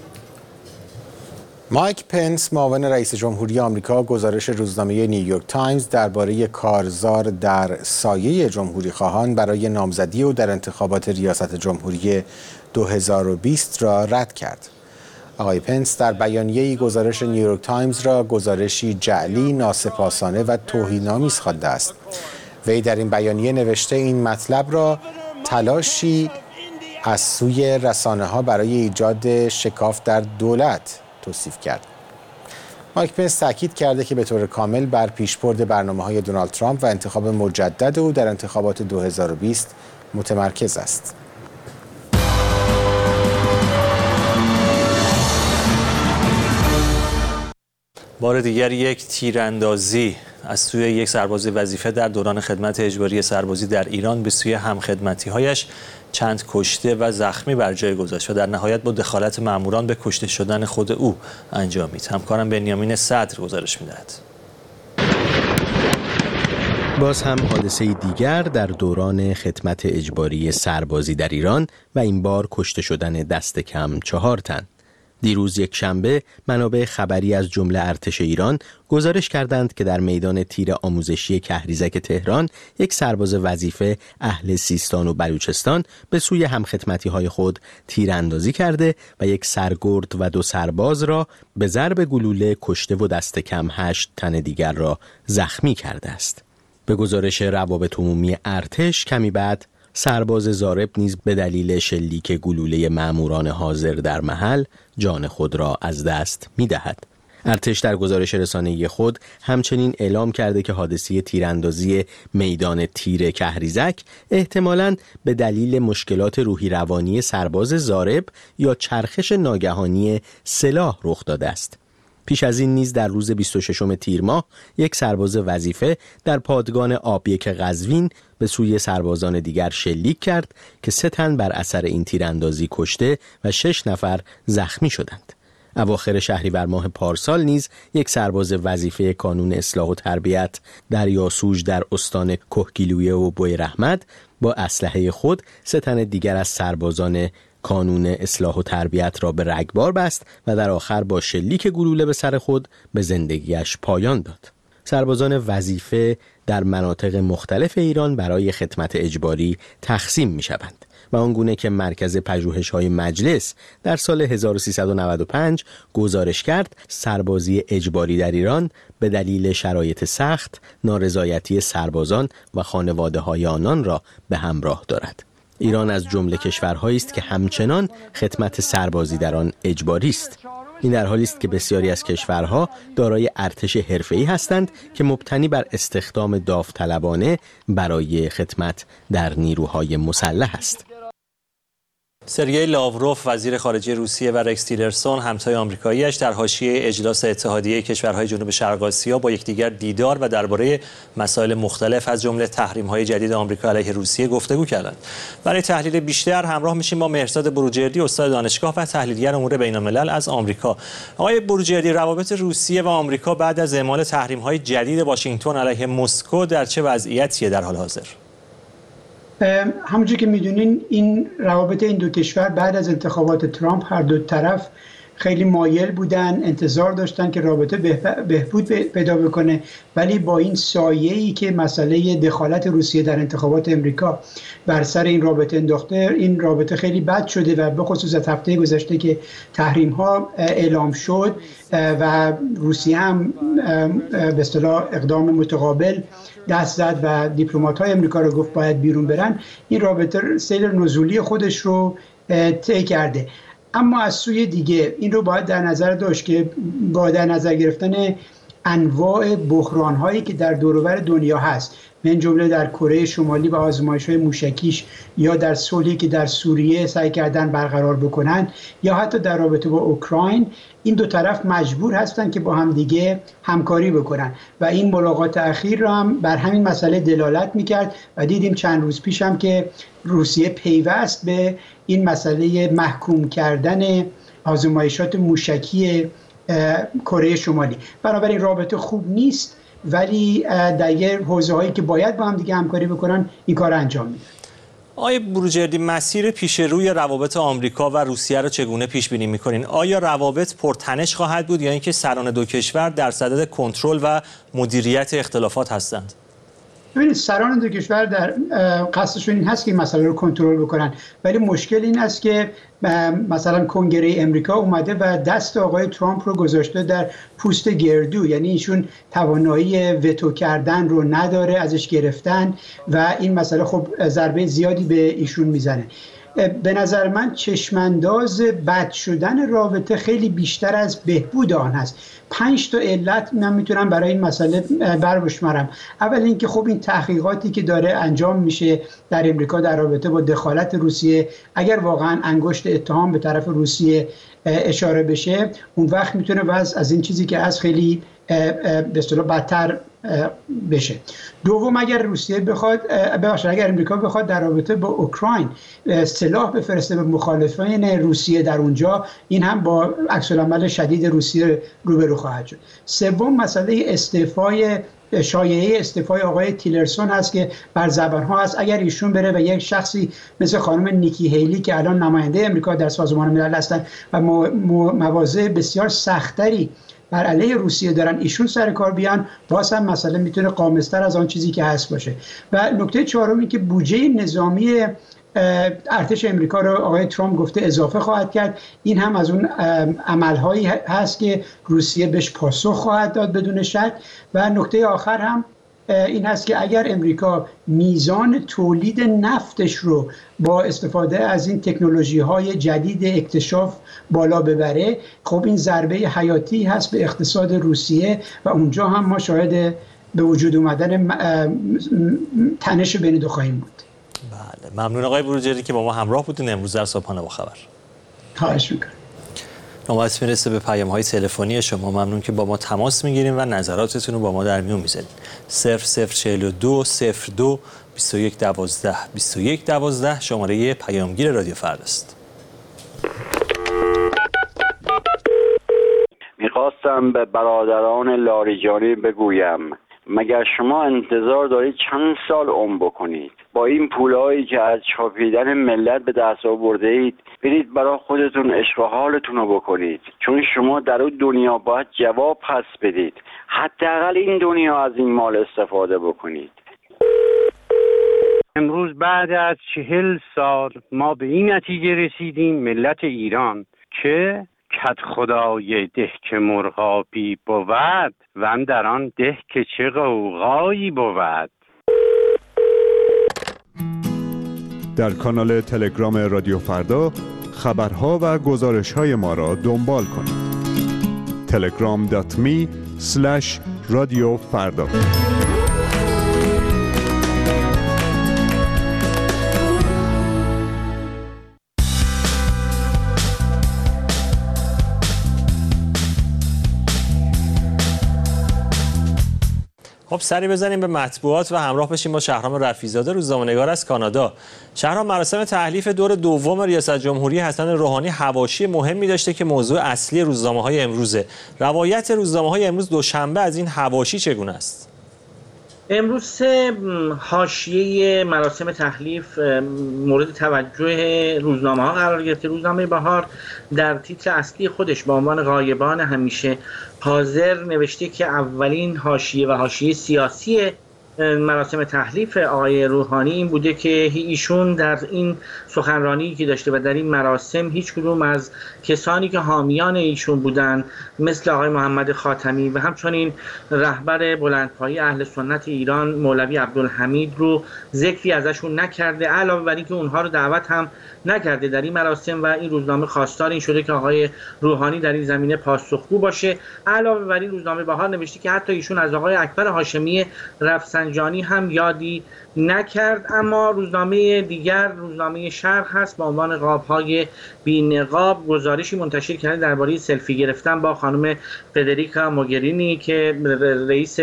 مایک پنس معاون رئیس جمهوری آمریکا گزارش روزنامه نیویورک تایمز درباره کارزار در سایه جمهوری خواهان برای نامزدی او در انتخابات ریاست جمهوری 2020 را رد کرد. آقای پنس در بیانیه‌ای گزارش نیویورک تایمز را گزارشی جعلی، ناسپاسانه و توهین‌آمیز خوانده است. وی در این بیانیه نوشته این مطلب را تلاشی از سوی رسانه‌ها برای ایجاد شکاف در دولت توصیف کرد. مایک پنس تاکید کرده که به طور کامل بر پیشبرد برنامه‌های دونالد ترامپ و انتخاب مجدد او در انتخابات 2020 متمرکز است. بار دیگر یک تیراندازی از سوی یک سرباز وظیفه در دوران خدمت اجباری سربازی در ایران به سوی همخدمتی‌هایش چند کشته و زخمی بر جای گذاشت و در نهایت با دخالت ماموران به کشته شدن خود او انجامید. همکارم بنیامین صدر گزارش می‌دهد. باز هم حادثه دیگر در دوران خدمت اجباری سربازی در ایران و این بار کشته شدن دست کم 4 تن. دیروز یک شنبه منابع خبری از جمله ارتش ایران گزارش کردند که در میدان تیر آموزشی کهریزک تهران یک سرباز وظیفه اهل سیستان و بلوچستان به سوی همخدمتی‌های خود تیراندازی کرده و یک سرگرد و 2 سرباز را به ضرب گلوله کشته و دست کم 8 تن دیگر را زخمی کرده است. به گزارش روابط عمومی ارتش کمی بعد سرباز ضارب نیز به دلیل شلیک گلوله ماموران حاضر در محل جان خود را از دست می‌دهد. ارتش در گزارش رسانه‌ای خود همچنین اعلام کرده که حادثه تیراندازی میدان تیر کهریزک احتمالاً به دلیل مشکلات روحی روانی سرباز ضارب یا چرخش ناگهانی سلاح رخ داده است. پیش از این نیز در روز 26 تیر ماه یک سرباز وظیفه در پادگان آب1 قزوین به سوی سربازان دیگر شلیک کرد که 3 تن بر اثر این تیراندازی کشته و 6 نفر زخمی شدند. اواخر شهریور ماه پارسال نیز یک سرباز وظیفه کانون اصلاح و تربیت در یاسوج در استان کهگیلویه و بویراحمد با اسلحه خود 3 تن دیگر از سربازان کانون اصلاح و تربیت را به رگبار بست و در آخر با شلیک گلوله به سر خود به زندگیش پایان داد. سربازان وظیفه در مناطق مختلف ایران برای خدمت اجباری تقسیم می شوند و آنگونه که مرکز پژوهش‌های مجلس در سال 1395 گزارش کرد، سربازی اجباری در ایران به دلیل شرایط سخت، نارضایتی سربازان و خانواده‌های آنان را به همراه دارد. ایران از جمله کشورهایی است که همچنان خدمت سربازی در آن اجباری است. این در حالی است که بسیاری از کشورها دارای ارتش حرفه‌ای هستند که مبتنی بر استخدام داوطلبانه برای خدمت در نیروهای مسلح است. سرگئی لاوروف وزیر خارجه روسیه و رکس تیلرسون همتای آمریکایی‌اش در حاشیه اجلاس اتحادیه کشورهای جنوب شرق آسیا با یکدیگر دیدار و درباره مسائل مختلف از جمله تحریم‌های جدید آمریکا علیه روسیه گفتگو کردند. برای تحلیل بیشتر همراه میشیم با مهرزاد بروجردی، استاد دانشگاه و تحلیلگر امور بین‌الملل از آمریکا. آقای بروجردی، روابط روسیه و آمریکا بعد از اعمال تحریم‌های جدید واشنگتن علیه مسکو در چه وضعیتیه در حال حاضر؟ همونجور که میدونین این روابط این دو کشور بعد از انتخابات ترامپ هر دو طرف خیلی مایل بودن، انتظار داشتن که رابطه بهبود پیدا بکنه، ولی با این سایه‌ای که مسئله دخالت روسیه در انتخابات امریکا بر سر این رابطه انداخته، این رابطه خیلی بد شده و به خصوص از هفته گذشته که تحریم‌ها اعلام شد و روسیه هم به اصطلاح اقدام متقابل دست زد و دیپلمات‌های امریکا رو گفت باید بیرون برن، این رابطه سیل نزولی خودش رو طی کرده. اما از سوی دیگه این رو باید در نظر داشت که با در نظر گرفتن انواع بحران‌هایی که در دور و بر دنیا هست من جمله در کره شمالی و آزمایش‌های موشکیش یا در صلحی که در سوریه سعی کردن برقرار بکنن یا حتی در رابطه با اوکراین، این دو طرف مجبور هستن که با هم دیگه همکاری بکنن و این ملاقات اخیر را هم بر همین مسئله دلالت میکرد و دیدیم چند روز پیش هم که روسیه پیوست به این مسئله محکوم کردن آزمایشات موشکی کره شمالی. بنابراین رابطه خوب نیست، ولی در یه حوزه‌هایی که باید با هم دیگه همکاری بکنن این کار انجام میدن. آقای بروجردی، مسیر پیش روی روابط آمریکا و روسیه رو چگونه پیش بینی می‌کنین؟ آیا روابط پرتنش خواهد بود یا اینکه سران دو کشور در صدد کنترل و مدیریت اختلافات هستند؟ ببینید، سران دو کشور در قصدشون این هست که این مسئله رو کنترل بکنن، ولی مشکل این است که مثلا کنگره امریکا اومده و دست آقای ترامپ رو گذاشته در پوست گردو، یعنی ایشون توانایی وتو کردن رو نداره، ازش گرفتن و این مسئله خب ضربه زیادی به ایشون میزنه. به نظر من چشمانداز بد شدن رابطه خیلی بیشتر از بهبود آن هست. 5 تا علت من میتونم برای این مسئله بربشمارم. اول اینکه خب این تحقیقاتی که داره انجام میشه در امریکا در رابطه با دخالت روسیه، اگر واقعا انگشت اتهام به طرف روسیه اشاره بشه، اون وقت میتونه وضع از این چیزی که از خیلی به اصطلاح بدتر بشه. دوم، اگر روسیه بخواد اگر امریکا بخواد در رابطه با اوکراین سلاح بفرسته به مخالفین روسیه در اونجا، این هم با عکس‌العمل شدید روسیه روبرو خواهد شد. سوم، مسئله شایعه استعفای آقای تیلرسون هست که بر زبان‌ها هست. اگر ایشون بره و یک شخصی مثل خانم نیکی هیلی که الان نماینده امریکا در سازمان ملل هستن و مواضع بسیار سختری بر علیه روسیه دارن، ایشون سر کار بیان، باز هم مسئله میتونه قامص‌تر از آن چیزی که هست باشه. و نکته چهارم این که بودجه نظامی ارتش امریکا رو آقای ترامپ گفته اضافه خواهد کرد. این هم از اون عملهایی هست که روسیه بهش پاسخ خواهد داد بدون شک. و نکته آخر هم این هست که اگر امریکا میزان تولید نفتش رو با استفاده از این تکنولوژی‌های جدید اکتشاف بالا ببره، خب این ضربه حیاتی هست به اقتصاد روسیه و اونجا هم ما شاهد به وجود اومدن تنش بین دو خواهیم بود. بله، ممنون آقای بروجردی که با ما همراه بودین امروز در صبحانه با خبر. خواهش می‌کنم. نوبت میرسه به پیام‌های تلفنی شما. ممنون که با ما تماس میگیریم و نظراتتون رو با ما در میون میذارین. 0042 02 21 12 21 12 شماره پیامگیر رادیو فردا است. میخواستم به برادران لاریجانی بگویم مگر شما انتظار دارید چند سال عمر بکنید؟ با این پولایی که از چاپیدن ملت به دست آورده اید برید برای خودتون عشق و حالتون رو بکنید، چون شما در اون دنیا باید جواب پس بدید. حداقل این دنیا از این مال استفاده بکنید. امروز بعد از 40 سال ما به این نتیجه رسیدیم ملت ایران که کد خدای ده که مرغابی بود و هم در آن ده که چه غوغایی بود. در کانال تلگرام رادیو فردا خبرها و گزارش‌های ما را دنبال کنید. telegram.me/رادیو فردا. خب سری بزنیم به مطبوعات و همراه بشیم با شهرام رفیع‌زاده، روزنامه‌نگار از کانادا. شهرام، مراسم تحلیف دور دوم ریاست جمهوری حسن روحانی حواشی مهمی داشته که موضوع اصلی روزنامه‌های امروزه. روایت روزنامه‌های امروز دوشنبه از این حواشی چگونه است؟ امروز حاشیه مراسم تحلیف مورد توجه روزنامه‌ها قرار گرفته. روزنامه بهار در تیتر اصلی خودش با عنوان غایبان همیشه حاضر نوشته که اولین حاشیه و حاشیه سیاسی مراسم تحلیف آقای روحانی این بوده که ایشون در این سخنرانی که داشته و در این مراسم هیچ کدوم از کسانی که حامیان ایشون بودن مثل آقای محمد خاتمی و همچنین رهبر بلندپایه اهل سنت ایران مولوی عبدالحمید رو ذکری ازشون نکرده، علاوه بر اینکه اونها رو دعوت هم نکرده در این مراسم و این روزنامه خواستار این شده که آقای روحانی در این زمینه پاسخگو باشه. علاوه بر این روزنامه بهار نوشته که حتی ایشون از آقای اکبر هاشمی رفسنجانی رفسنجانی هم یادی نکرد. اما روزنامه دیگر، روزنامه شرق هست، با عنوان قاب‌های بی‌نقاب گزارشی منتشر کرده درباره سلفی گرفتن با خانم فدریکا موگرینی که رئیس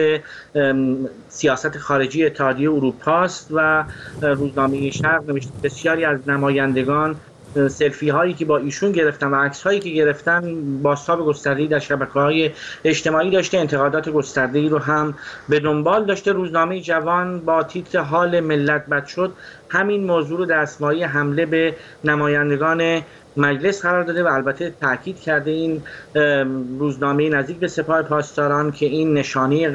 سیاست خارجی اتحادیه اروپا است و روزنامه شرق نوشته بسیاری از نمایندگان سلفی هایی که با ایشون گرفتن و عکس هایی که گرفتن بازتاب گسترده‌ای در شبکه‌های اجتماعی داشته، انتقادات گسترده‌ای رو هم به دنبال داشته. روزنامه جوان با تیتر حال ملت بد شد همین موضوع رو دستمایه حمله به نمایندگان مجلس قرار داده و البته تاکید کرده این روزنامه نزدیک به سپاه پاسداران که این نشانه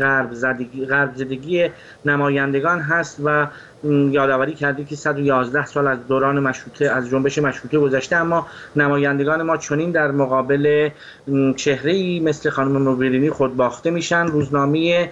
غرب زدگی نمایندگان هست و یادآوری کرده که 111 سال از دوران مشروطه، از جنبش مشروطه گذشته، اما نمایندگان ما چنین در مقابل چهره‌ای مثل خانم موگرینی خودباخته میشن. روزنامه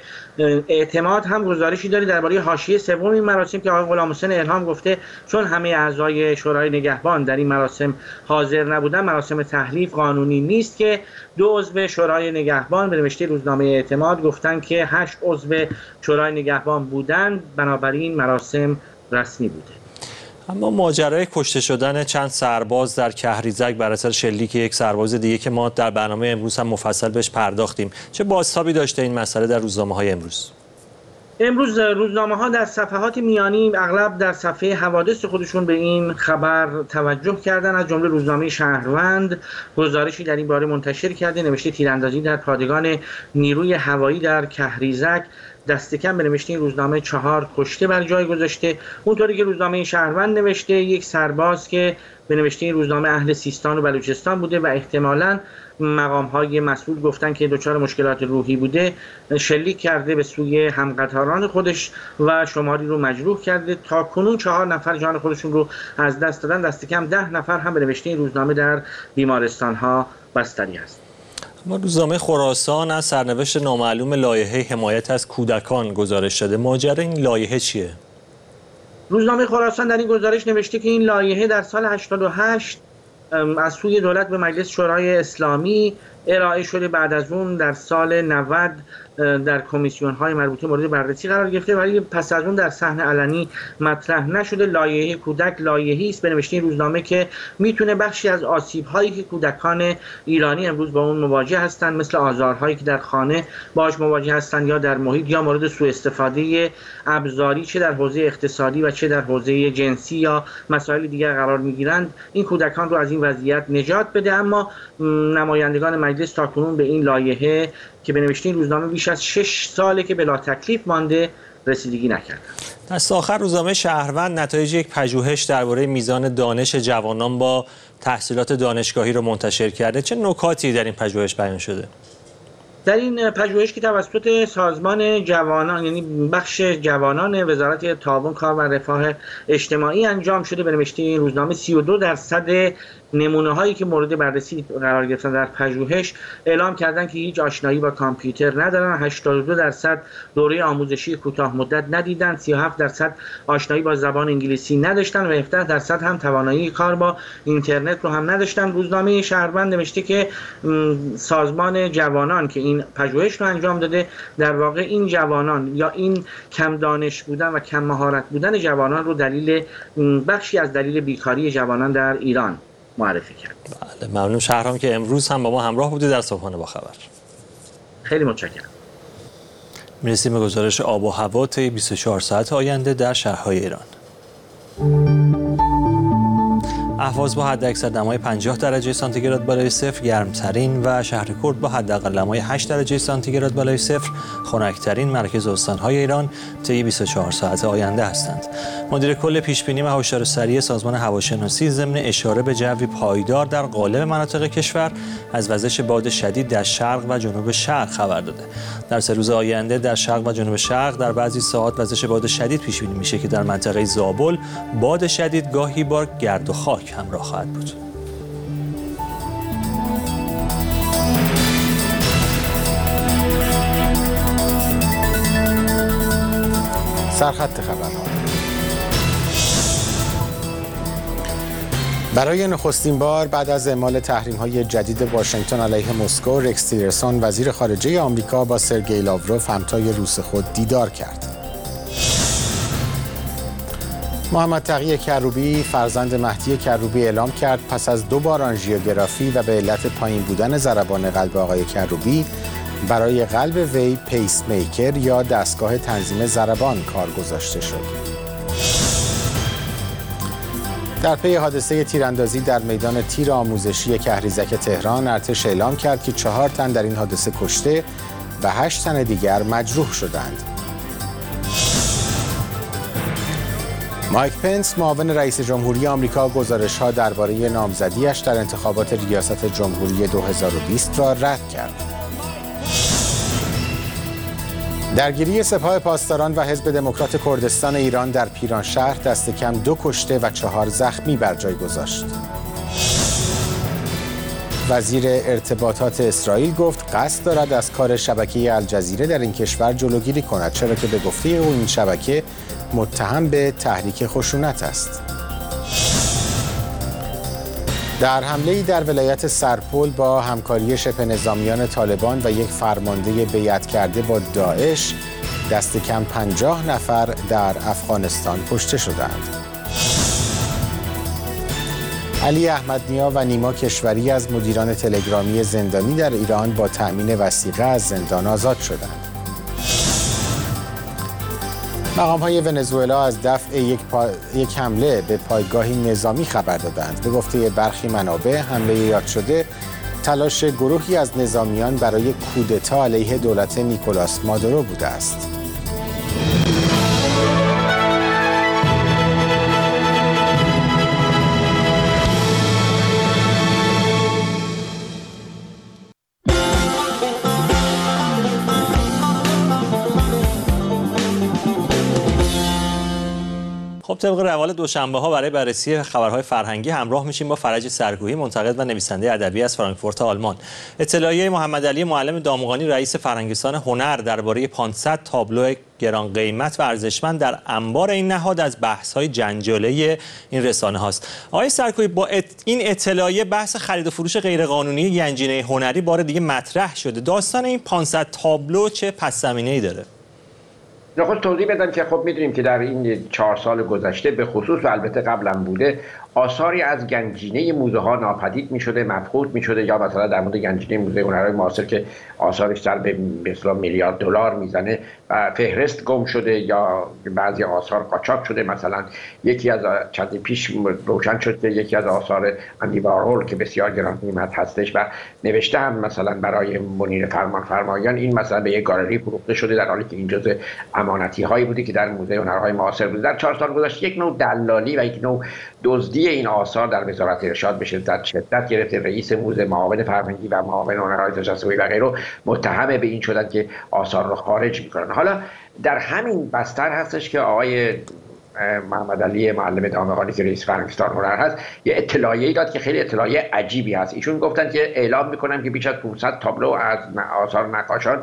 اعتماد هم گزارشی داره درباره حاشیه سوم این مراسم که آقای غلامحسین الهام گفته چون همه اعضای شورای نگهبان در این مراسم حاضر نبودن، مراسم تحلیف قانونی نیست که 2 عضو شورای نگهبان به نوشته روزنامه اعتماد گفتن که 8 عضو شورای نگهبان بودند، بنابراین مراسم رسمی بوده. اما ماجرای کشته شدن چند سرباز در کهریزک بر اثر شلیک یک سرباز دیگه که ما در برنامه امروز هم مفصل بهش پرداختیم، چه بازتابی داشته این مسئله در روزنامه‌های امروز؟ امروز روزنامه‌ها در صفحات میانی اغلب در صفحه حوادث خودشون به این خبر توجه کردن. از جمله روزنامه شهروند گزارشی در این باره منتشر کرده، نوشته تیراندازی در پادگان نیروی هوایی در کهریزک، دست کم به نوشته این روزنامه 4 کشته بر جای گذاشته. اونطوری که روزنامه شهروند نوشته یک سرباز که به نوشته این روزنامه اهل سیستان و بلوچستان بوده و احتمالاً مقام‌های مسئول گفتن که دچار مشکلات روحی بوده، شلیک کرده به سوی همقطاران خودش و شماری رو مجروح کرده. تا کنون 4 نفر جان خودشون رو از دست دادن، دست کم 10 نفر هم به نوشته این روزنامه در بیمارستان‌ها بستری است. اما روزنامه خراسان از سرنوشت نامعلوم لایحه حمایت از کودکان گزارش شده. ماجرا این لایحه چیه؟ روزنامه خراسان در این گزارش نوشته که این لایحه در سال 88 از سوی دولت به مجلس شورای اسلامی ارائه شده، بعد از اون در سال 90 در کمیسیون‌های مربوطه مورد بررسی قرار گرفته ولی پس از اون در صحنه علنی مطرح نشده. لایحه کودک لایحه‌ای است به نوشته این روزنامه که میتونه بخشی از آسیب‌هایی که کودکان ایرانی امروز با اون مواجه هستند، مثل آزارهایی که در خانه باهاش مواجه هستند یا در محیط یا مورد سوء استفاده ابزاری چه در حوزه اقتصادی و چه در حوزه جنسی یا مسائل دیگر قرار می‌گیرند، این کودکان رو از این وضعیت نجات بده. اما نمایندگان مجلس تاکنون به این لایحه که به نوشته این روزنامه بیش از 6 ساله که بلا تکلیف مانده رسیدگی نکردند. دست آخر روزنامه شهروند نتایج یک پژوهش درباره میزان دانش جوانان با تحصیلات دانشگاهی رو منتشر کرده. چه نکاتی در این پژوهش بیان شده؟ در این پژوهش که توسط سازمان جوانان یعنی بخش جوانان وزارت تعاون کار و رفاه اجتماعی انجام شده، به نوشته این روزنامه 32% نمونه هایی که مورد بررسی قرار گرفتن در پژوهش اعلام کردن که هیچ آشنایی با کامپیوتر ندارن، 82% دوره آموزشی کوتاه مدت ندیدن، 37% آشنایی با زبان انگلیسی نداشتن و 17% هم توانایی کار با اینترنت رو هم نداشتن. روزنامه شهروند نوشته که سازمان جوانان که این پژوهش رو انجام داده در واقع این جوانان یا این کم دانش بودن و کم مهارت بودن جوانان رو دلیل بخشی از دلیل بیکاری جوانان در ایران معرفی کرد. بله، ممنون شهرام که امروز هم با ما همراه بودید در صبحانه با خبر. خیلی متشکرم. میرسیم به گزارش آب و هوا طی 24 ساعت آینده در شهرهای ایران. اهواز با حداکثر دمای 50 درجه سانتیگراد بالای صفر گرمترین و شهر کرد با حداقل دمای 8 درجه سانتیگراد بالای صفر خنک‌ترین مرکز استان‌های ایران طی 24 ساعت آینده هستند. مدیر کل پیشبینی و هشدار سریع سازمان هواشناسی ضمن اشاره به جوی پایدار در قالب مناطق کشور از وزش باد شدید در شرق و جنوب شرق خبر داده. در 3 روز آینده در شرق و جنوب شرق در بعضی ساعات وزش باد شدید پیش بینی میشه که در منطقه زابل باد شدید گاهی با گرد و خاک همراه خواهد بود. سرخط خبرها. برای نخستین بار بعد از اعمال تحریم‌های جدید واشنگتن علیه مسکو، رکس تیلرسون وزیر خارجه آمریکا با سرگئی لاوروف همتای روس خود دیدار کرد. محمد تقی کروبی فرزند مهدی کروبی اعلام کرد پس از 2 بار آنژیوگرافی و به علت پایین بودن ضربان قلب آقای کروبی برای قلب وی پیس میکر یا دستگاه تنظیم ضربان کار گذاشته شد. در پی حادثه تیراندازی در میدان تیر آموزشی کهریزک تهران، ارتش اعلام کرد که 4 تن در این حادثه کشته و 8 تن دیگر مجروح شدند. مایک پنس معاون رئیس جمهوری آمریکا گزارش‌ها درباره نامزدی‌اش در انتخابات ریاست جمهوری 2020 را رد کرد. درگیری سپاه پاسداران و حزب دموکرات کردستان ایران در پیرانشهر دست کم 2 کشته و 4 زخمی بر جای گذاشت. وزیر ارتباطات اسرائیل گفت قصد دارد از کار شبکه الجزیره در این کشور جلوگیری کند، چرا که به گفته او این شبکه متهم به تحریک خشونت است. در حمله‌ای در ولایت سرپل با همکاری شبه نظامیان طالبان و یک فرمانده بیعت کرده با داعش، دست کم 50 نفر در افغانستان کشته شدند. علی احمدنیا و نیما کشوری از مدیران تلگرامی زندانی در ایران با تأمین وثیقه از زندان آزاد شدند. مقام‌های ونزوئلا از دفع یک حمله به پایگاهی نظامی خبر دادند. به گفته برخی منابع، حمله یاد شده تلاش گروهی از نظامیان برای کودتا علیه دولت نیکولاس مادورو بوده است. خب طبق روال دوشنبه‌ها برای بررسی خبرهای فرهنگی همراه میشیم با فرج سرگویی، منتقد و نویسنده ادبی از فرانکفورت آلمان. اطلاعیه محمد علی معلم دامغانی رئیس فرهنگستان هنر درباره 500 تابلو گران قیمت و ارزشمند در انبار این نهاد از بحث‌های جنجالی این رسانه هاست. آقای سرگویی، با این اطلاعیه بحث خرید و فروش غیرقانونی گنجینه هنری بار دیگه مطرح شده. داستان این 500 تابلو چه پس‌زمینه‌ای داره؟ خود توضیح بدم که خب میدونیم که در این 4 سال گذشته به خصوص و البته قبلا بوده آثاری از گنجینه موزه ها ناپدید می شده، مفقود می شده، یا مثلا در مورد گنجینه موزه هنرهای معاصر که آثارش در به مثلا میلیارد دلار میزنه و فهرست گم شده یا بعضی آثار قاچاق شده. مثلا یکی از چند پیش روشن شد که یکی از آثار اندی وارهول که بسیار گران قیمت هستش و نوشته هم مثلا برای منیر فرمانفرمایان این مثلا به یک گالری فروخته شده، در حالی که این جزء امانتی هایی بوده که در موزه هنرهای معاصر بوده. در 4 سال گذشته یک نوع دلالی و یک نوع دزدی این آثار در وزارت ارشاد به شدت گرفته. رئیس موزه، معاون فرهنگی و معاون هنرهای تجسمی و غیره متهم به این شدن که آثار رو خارج میکنن. حالا در همین بستر هستش که آقای محمد علی معلم دامغانی که رئیس فرهنگستان هنر هست یه اطلاعیه‌ای داد که خیلی اطلاعیه عجیبی هست. ایشون گفتن که اعلام میکنن که بیش از 500 تابلو از آثار نقاشان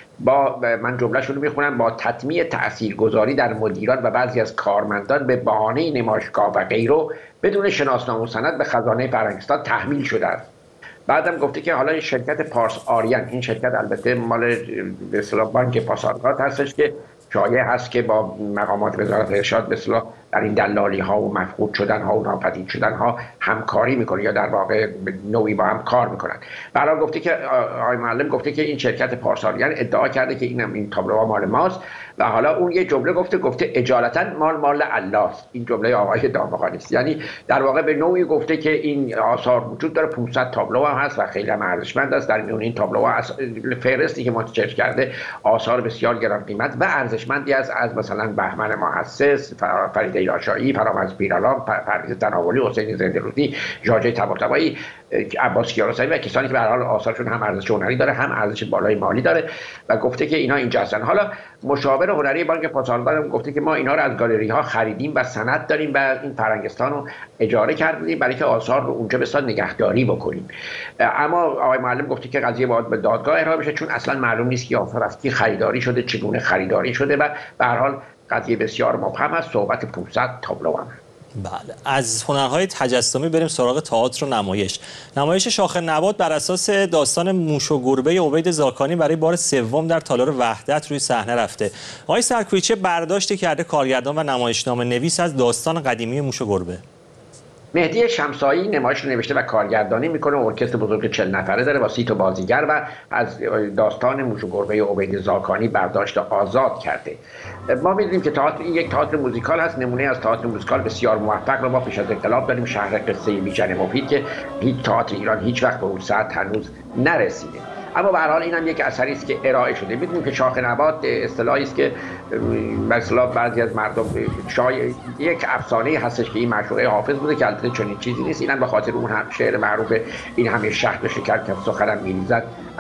با من جمله‌شون رو میخونم با تطمیع تاثیرگذاری در مدیران و بعضی از کارمندان به بهانه نمایشگاه و غیره بدون شناسنامه و سند به خزانه فرهنگستان تحمیل شده است. بعدم گفته که حالا این شرکت پارس آریان، این شرکت البته مال به اصطلاح بانک پاسارگاد هستش که شایع هست که با مقامات وزارت ارشاد به اصطلاح در این دلالی ها و مفقود شدن ها و ناپدید شدن ها همکاری میکنه یا در واقع نوعی با هم کار میکنن. برای گفته که آقای معلم گفته که این شرکت پارساریان ادعا کرده که این تابلوها مال ماست و حالا اون یه جمله گفته اجالتا مال الله است. این جمله آقای دامغانی است. یعنی در واقع به نوعی گفته که این آثار وجود داره، 500 تابلو هم هست و خیلی هم ارزشمند است. در این تابلوها از فهرستی که منتشر کرده آثار بسیار گران قیمت و ارزشمندی از مثلا بهمن محسس، فرید ایلاشایی، فرامرز پیرالام، پرویز تناولی، حسین زنده‌رودی، ژاژ طباطبایی، عباس کیارستمی و کسانی که به هر حال آثارشون هم ارزش هنری داره هم ارزش بالای مالی داره و گفته که اینا اینجا هستن. حالا مشاور هنری بانک پاسارگاد هم گفته که ما اینا رو از گالری ها خریدیم و سند داریم و این فرهنگستان رو اجاره کردیم برای که آثار رو اونجا بسا نگهداری بکنیم. اما آقای معلم گفته که قضیه باید به دادگاه ارائه بشه چون اصلا معلوم نیست که آثار از کی خریداری شده، چگونه خریداری شده و به هر حال قضیه بسیار مبهم است. صحبت 500 تابلو هم. بله، از هنرهای تجسمی بریم سراغ تئاتر و نمایش شاخ نبات بر اساس داستان موش و گربه عبید زاکانی برای بار سوم در تالار وحدت روی صحنه رفته. آقای سرکویی چه برداشتی کرده کارگردان و نمایشنامه نویس از داستان قدیمی موش و گربه؟ مهدی شمسایی نمایش رو نوشته و کارگردانی میکنه. ارکستر بزرگ 40 نفره داره با 30 تا بازیگر و از داستان موش و گربه عبید زاکانی برداشت آزاد کرده. ما می‌دونیم که تئاتر این یک تئاتر موزیکال هست. نمونه از تئاتر موزیکال بسیار موفق رو ما پیش از انقلاب داریم، شهر قصه بیژن مفید، که هیچ تئاتر ایران هیچ وقت به اون سطح هنوز نرسیده. اما به هر حال اینم یک اثری است که ارائه شده. می‌دونیم که شاخ نبات اصطلاحی است که مثلا بعضی از مردم یک افسانه هستش که این معشوقه حافظ بوده که البته چنین چیزی نیست. اینم به خاطر اون هم شعر معروف این همه شهد و شکر که سخنم می‌ریزد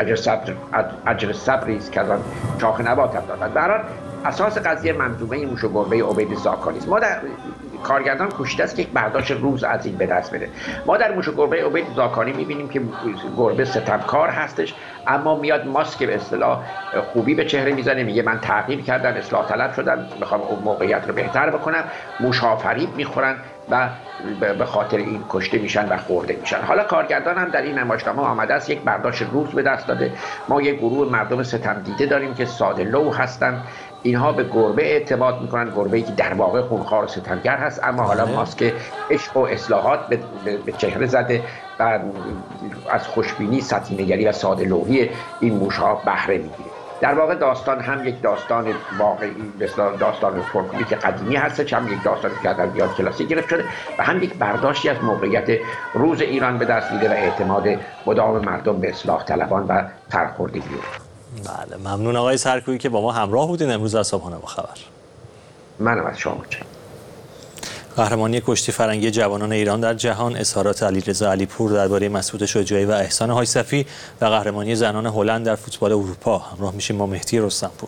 اجر صبری است که از آن شاخ نبات افتاد. به هر حال اساس قضیه منظومه موش و گربه عبید زاکانی است. ما در کارگردان کوشیده است که یک برداشت روز از این به دست بده. ما در موش و گربه عبید زاکانی می‌بینیم که گربه ستمکار هستش، اما میاد ماسک به اصطلاح خوبی به چهره میزنه، میگه من تغییر کردم، اصلاح طلب شدم، میخوام اون موقعیت رو بهتر بکنم. موش‌ها فریب میخورن و به خاطر این کشته میشن و خورده میشن. حالا کارگردان هم در این نمایشنامه آمده است یک برداشت روز به دست داده. ما یک گروه مردم ستم دیده داریم که ساده لوح هستن. اینها به گربه اعتماد میکنن، گربه‌ای که در واقع خونخوار و ستمگر هست، اما حالا ماسک عشق و اصلاحات به چهره زده و از خوشبینی، سطحی‌نگری و ساده لوحی این موش‌ها بهره میگیره. در واقع داستان هم یک داستان واقعی، مثلا داستان فولکلوریک قدیمی هست، هم یک داستان که از ادبیات کلاسیک گرفته شده و هم یک برداشتی از موقعیت روز ایران به دست میده و اعتماد مداوم مردم به اصلاح طلبان و سرخوردگی. بله، ممنون آقای سرکویی که با ما همراه بودین امروز از صبحانه با خبر. منم از شما متشکرم. قهرمانی کشتی فرنگی جوانان ایران در جهان، اظهارات علیرضا علیپور درباره مسعود شجاعی و احسان حاج صفی و قهرمانی زنان هلند در فوتبال اروپا. همراه میشیم با مهدی رستمپور.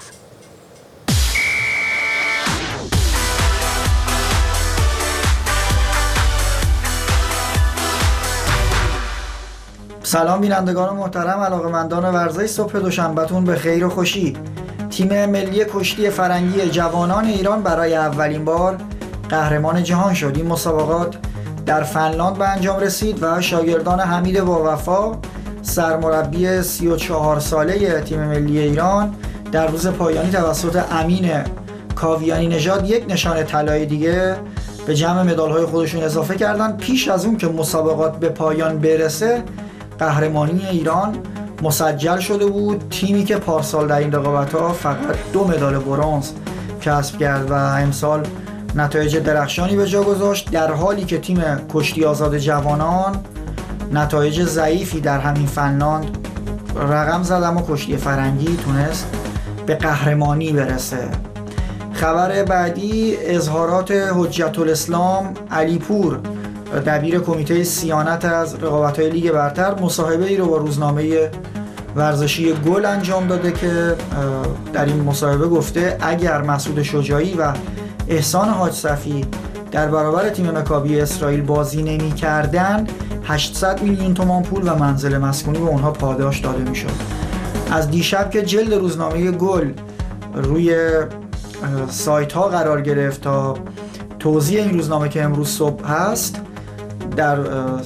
سلام بینندگان محترم، علاقه‌مندان ورزش، صبح دوشنبهتون به خیر و خوشی. تیم ملی کشتی فرنگی جوانان ایران برای اولین بار قهرمان جهان شد. این مسابقات در فنلاند به انجام رسید و شاگردان حمید باوفا، سرمربی 34 ساله تیم ملی ایران، در روز پایانی توسط امین کاویانی نژاد یک نشان طلای دیگه به جمع مدال‌های خودشون اضافه کردند. پیش از اون که مسابقات به پایان برسه، قهرمانی ایران مسجل شده بود. تیمی که پارسال در این رقابت‌ها فقط 2 مدال برنز کسب کرد و امسال نتایج درخشانی به جا گذاشت، در حالی که تیم کشتی آزاد جوانان نتایج ضعیفی در همین فنلاند رقم زد، اما کشتی فرنگی تونست به قهرمانی برسه. خبر بعدی اظهارات حجت الاسلام علیپور، دبیر کمیته صیانت از رقابت‌های لیگ برتر، مصاحبه‌ای رو با روزنامه ورزشی گل انجام داده که در این مصاحبه گفته اگر مسعود شجاعی و احسان حاج صفی در برابر تیم مکابی اسرائیل بازی نمی‌کردند 800 میلیون تومان پول و منزل مسکونی به اونها پاداش داده می‌شد. از دیشب که جلد روزنامه گل روی سایت ها قرار گرفت تا توضیح این روزنامه که امروز صبح هست، در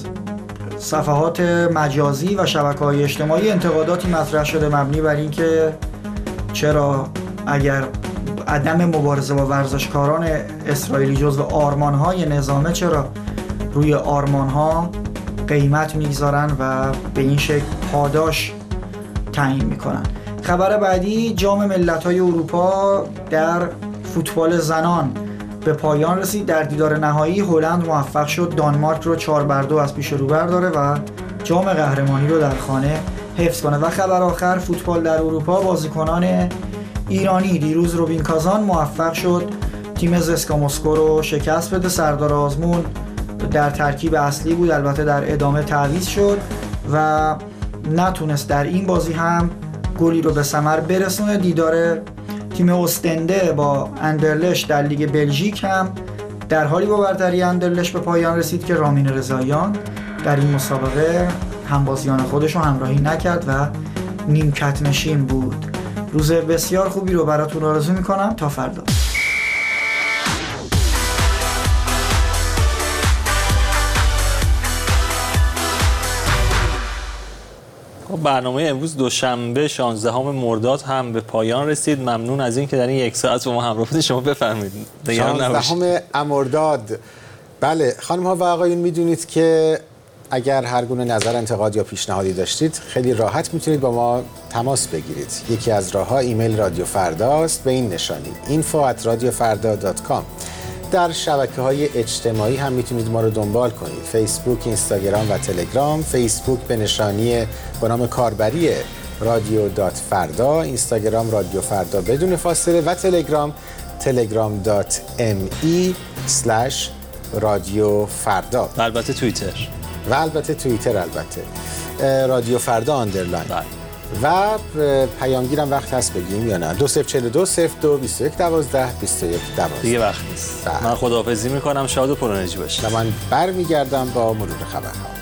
صفحات مجازی و شبکه‌های اجتماعی انتقاداتی مطرح شده مبنی بر اینکه چرا اگر عدم مبارزه با ورزشکاران اسرائیلی جزو آرمان‌های نظامه، چرا روی آرمان‌ها قیمت می‌گذارن و به این شکل پاداش تعیین می‌کنن. خبر بعدی جام ملت‌های اروپا در فوتبال زنان به پایان رسید. در دیدار نهایی هلند موفق شد دانمارک رو 4-2 از پیش رو برداره و جام قهرمانی رو در خانه حفظ کنه. و خبر آخر فوتبال در اروپا، بازیکنان ایرانی دیروز روبین کازان موفق شد تیم زسکا مسکو رو شکست بده. سردار آزمون در ترکیب اصلی بود، البته در ادامه تعویض شد و نتونست در این بازی هم گلی رو به ثمر برسونه. دیدار تیم استنده با اندرلشت در لیگ بلژیک هم در حالی با برتری اندرلشت به پایان رسید که رامین رضاییان در این مسابقه همبازیان خودش رو همراهی نکرد و نیمکت نشین بود. روز بسیار خوبی رو براتون آرزو میکنم. تا فردا. برنامه امروز دوشنبه 16 مرداد هم به پایان رسید. ممنون از این که در این یک ساعت با ما همراه بودید. شما بفرمایید. 16 مرداد. بله خانم ها و آقایون، میدونید که اگر هر گونه نظر، انتقاد یا پیشنهادی داشتید خیلی راحت میتونید با ما تماس بگیرید. یکی از راه‌ها ایمیل رادیو فرداست به این نشانی info@radiofarda.com. در شبکه‌های اجتماعی هم میتونید ما رو دنبال کنید: فیسبوک، اینستاگرام و تلگرام. فیسبوک به نشانی با نام کاربری رادیو.فردا، اینستاگرام رادیو فردا بدون فاصله و تلگرام telegram.me/رادیو فردا. و البته توییتر. رادیو فردا آندرلاین. و پیامگیرم وقت هست بگیم یا نه؟ 2042 02 21 12 21 12. دیگه وقت نیست. من خداحافظی میکنم. شاد و پرانرژی باشید. و من برمیگردم با مرور خبرها.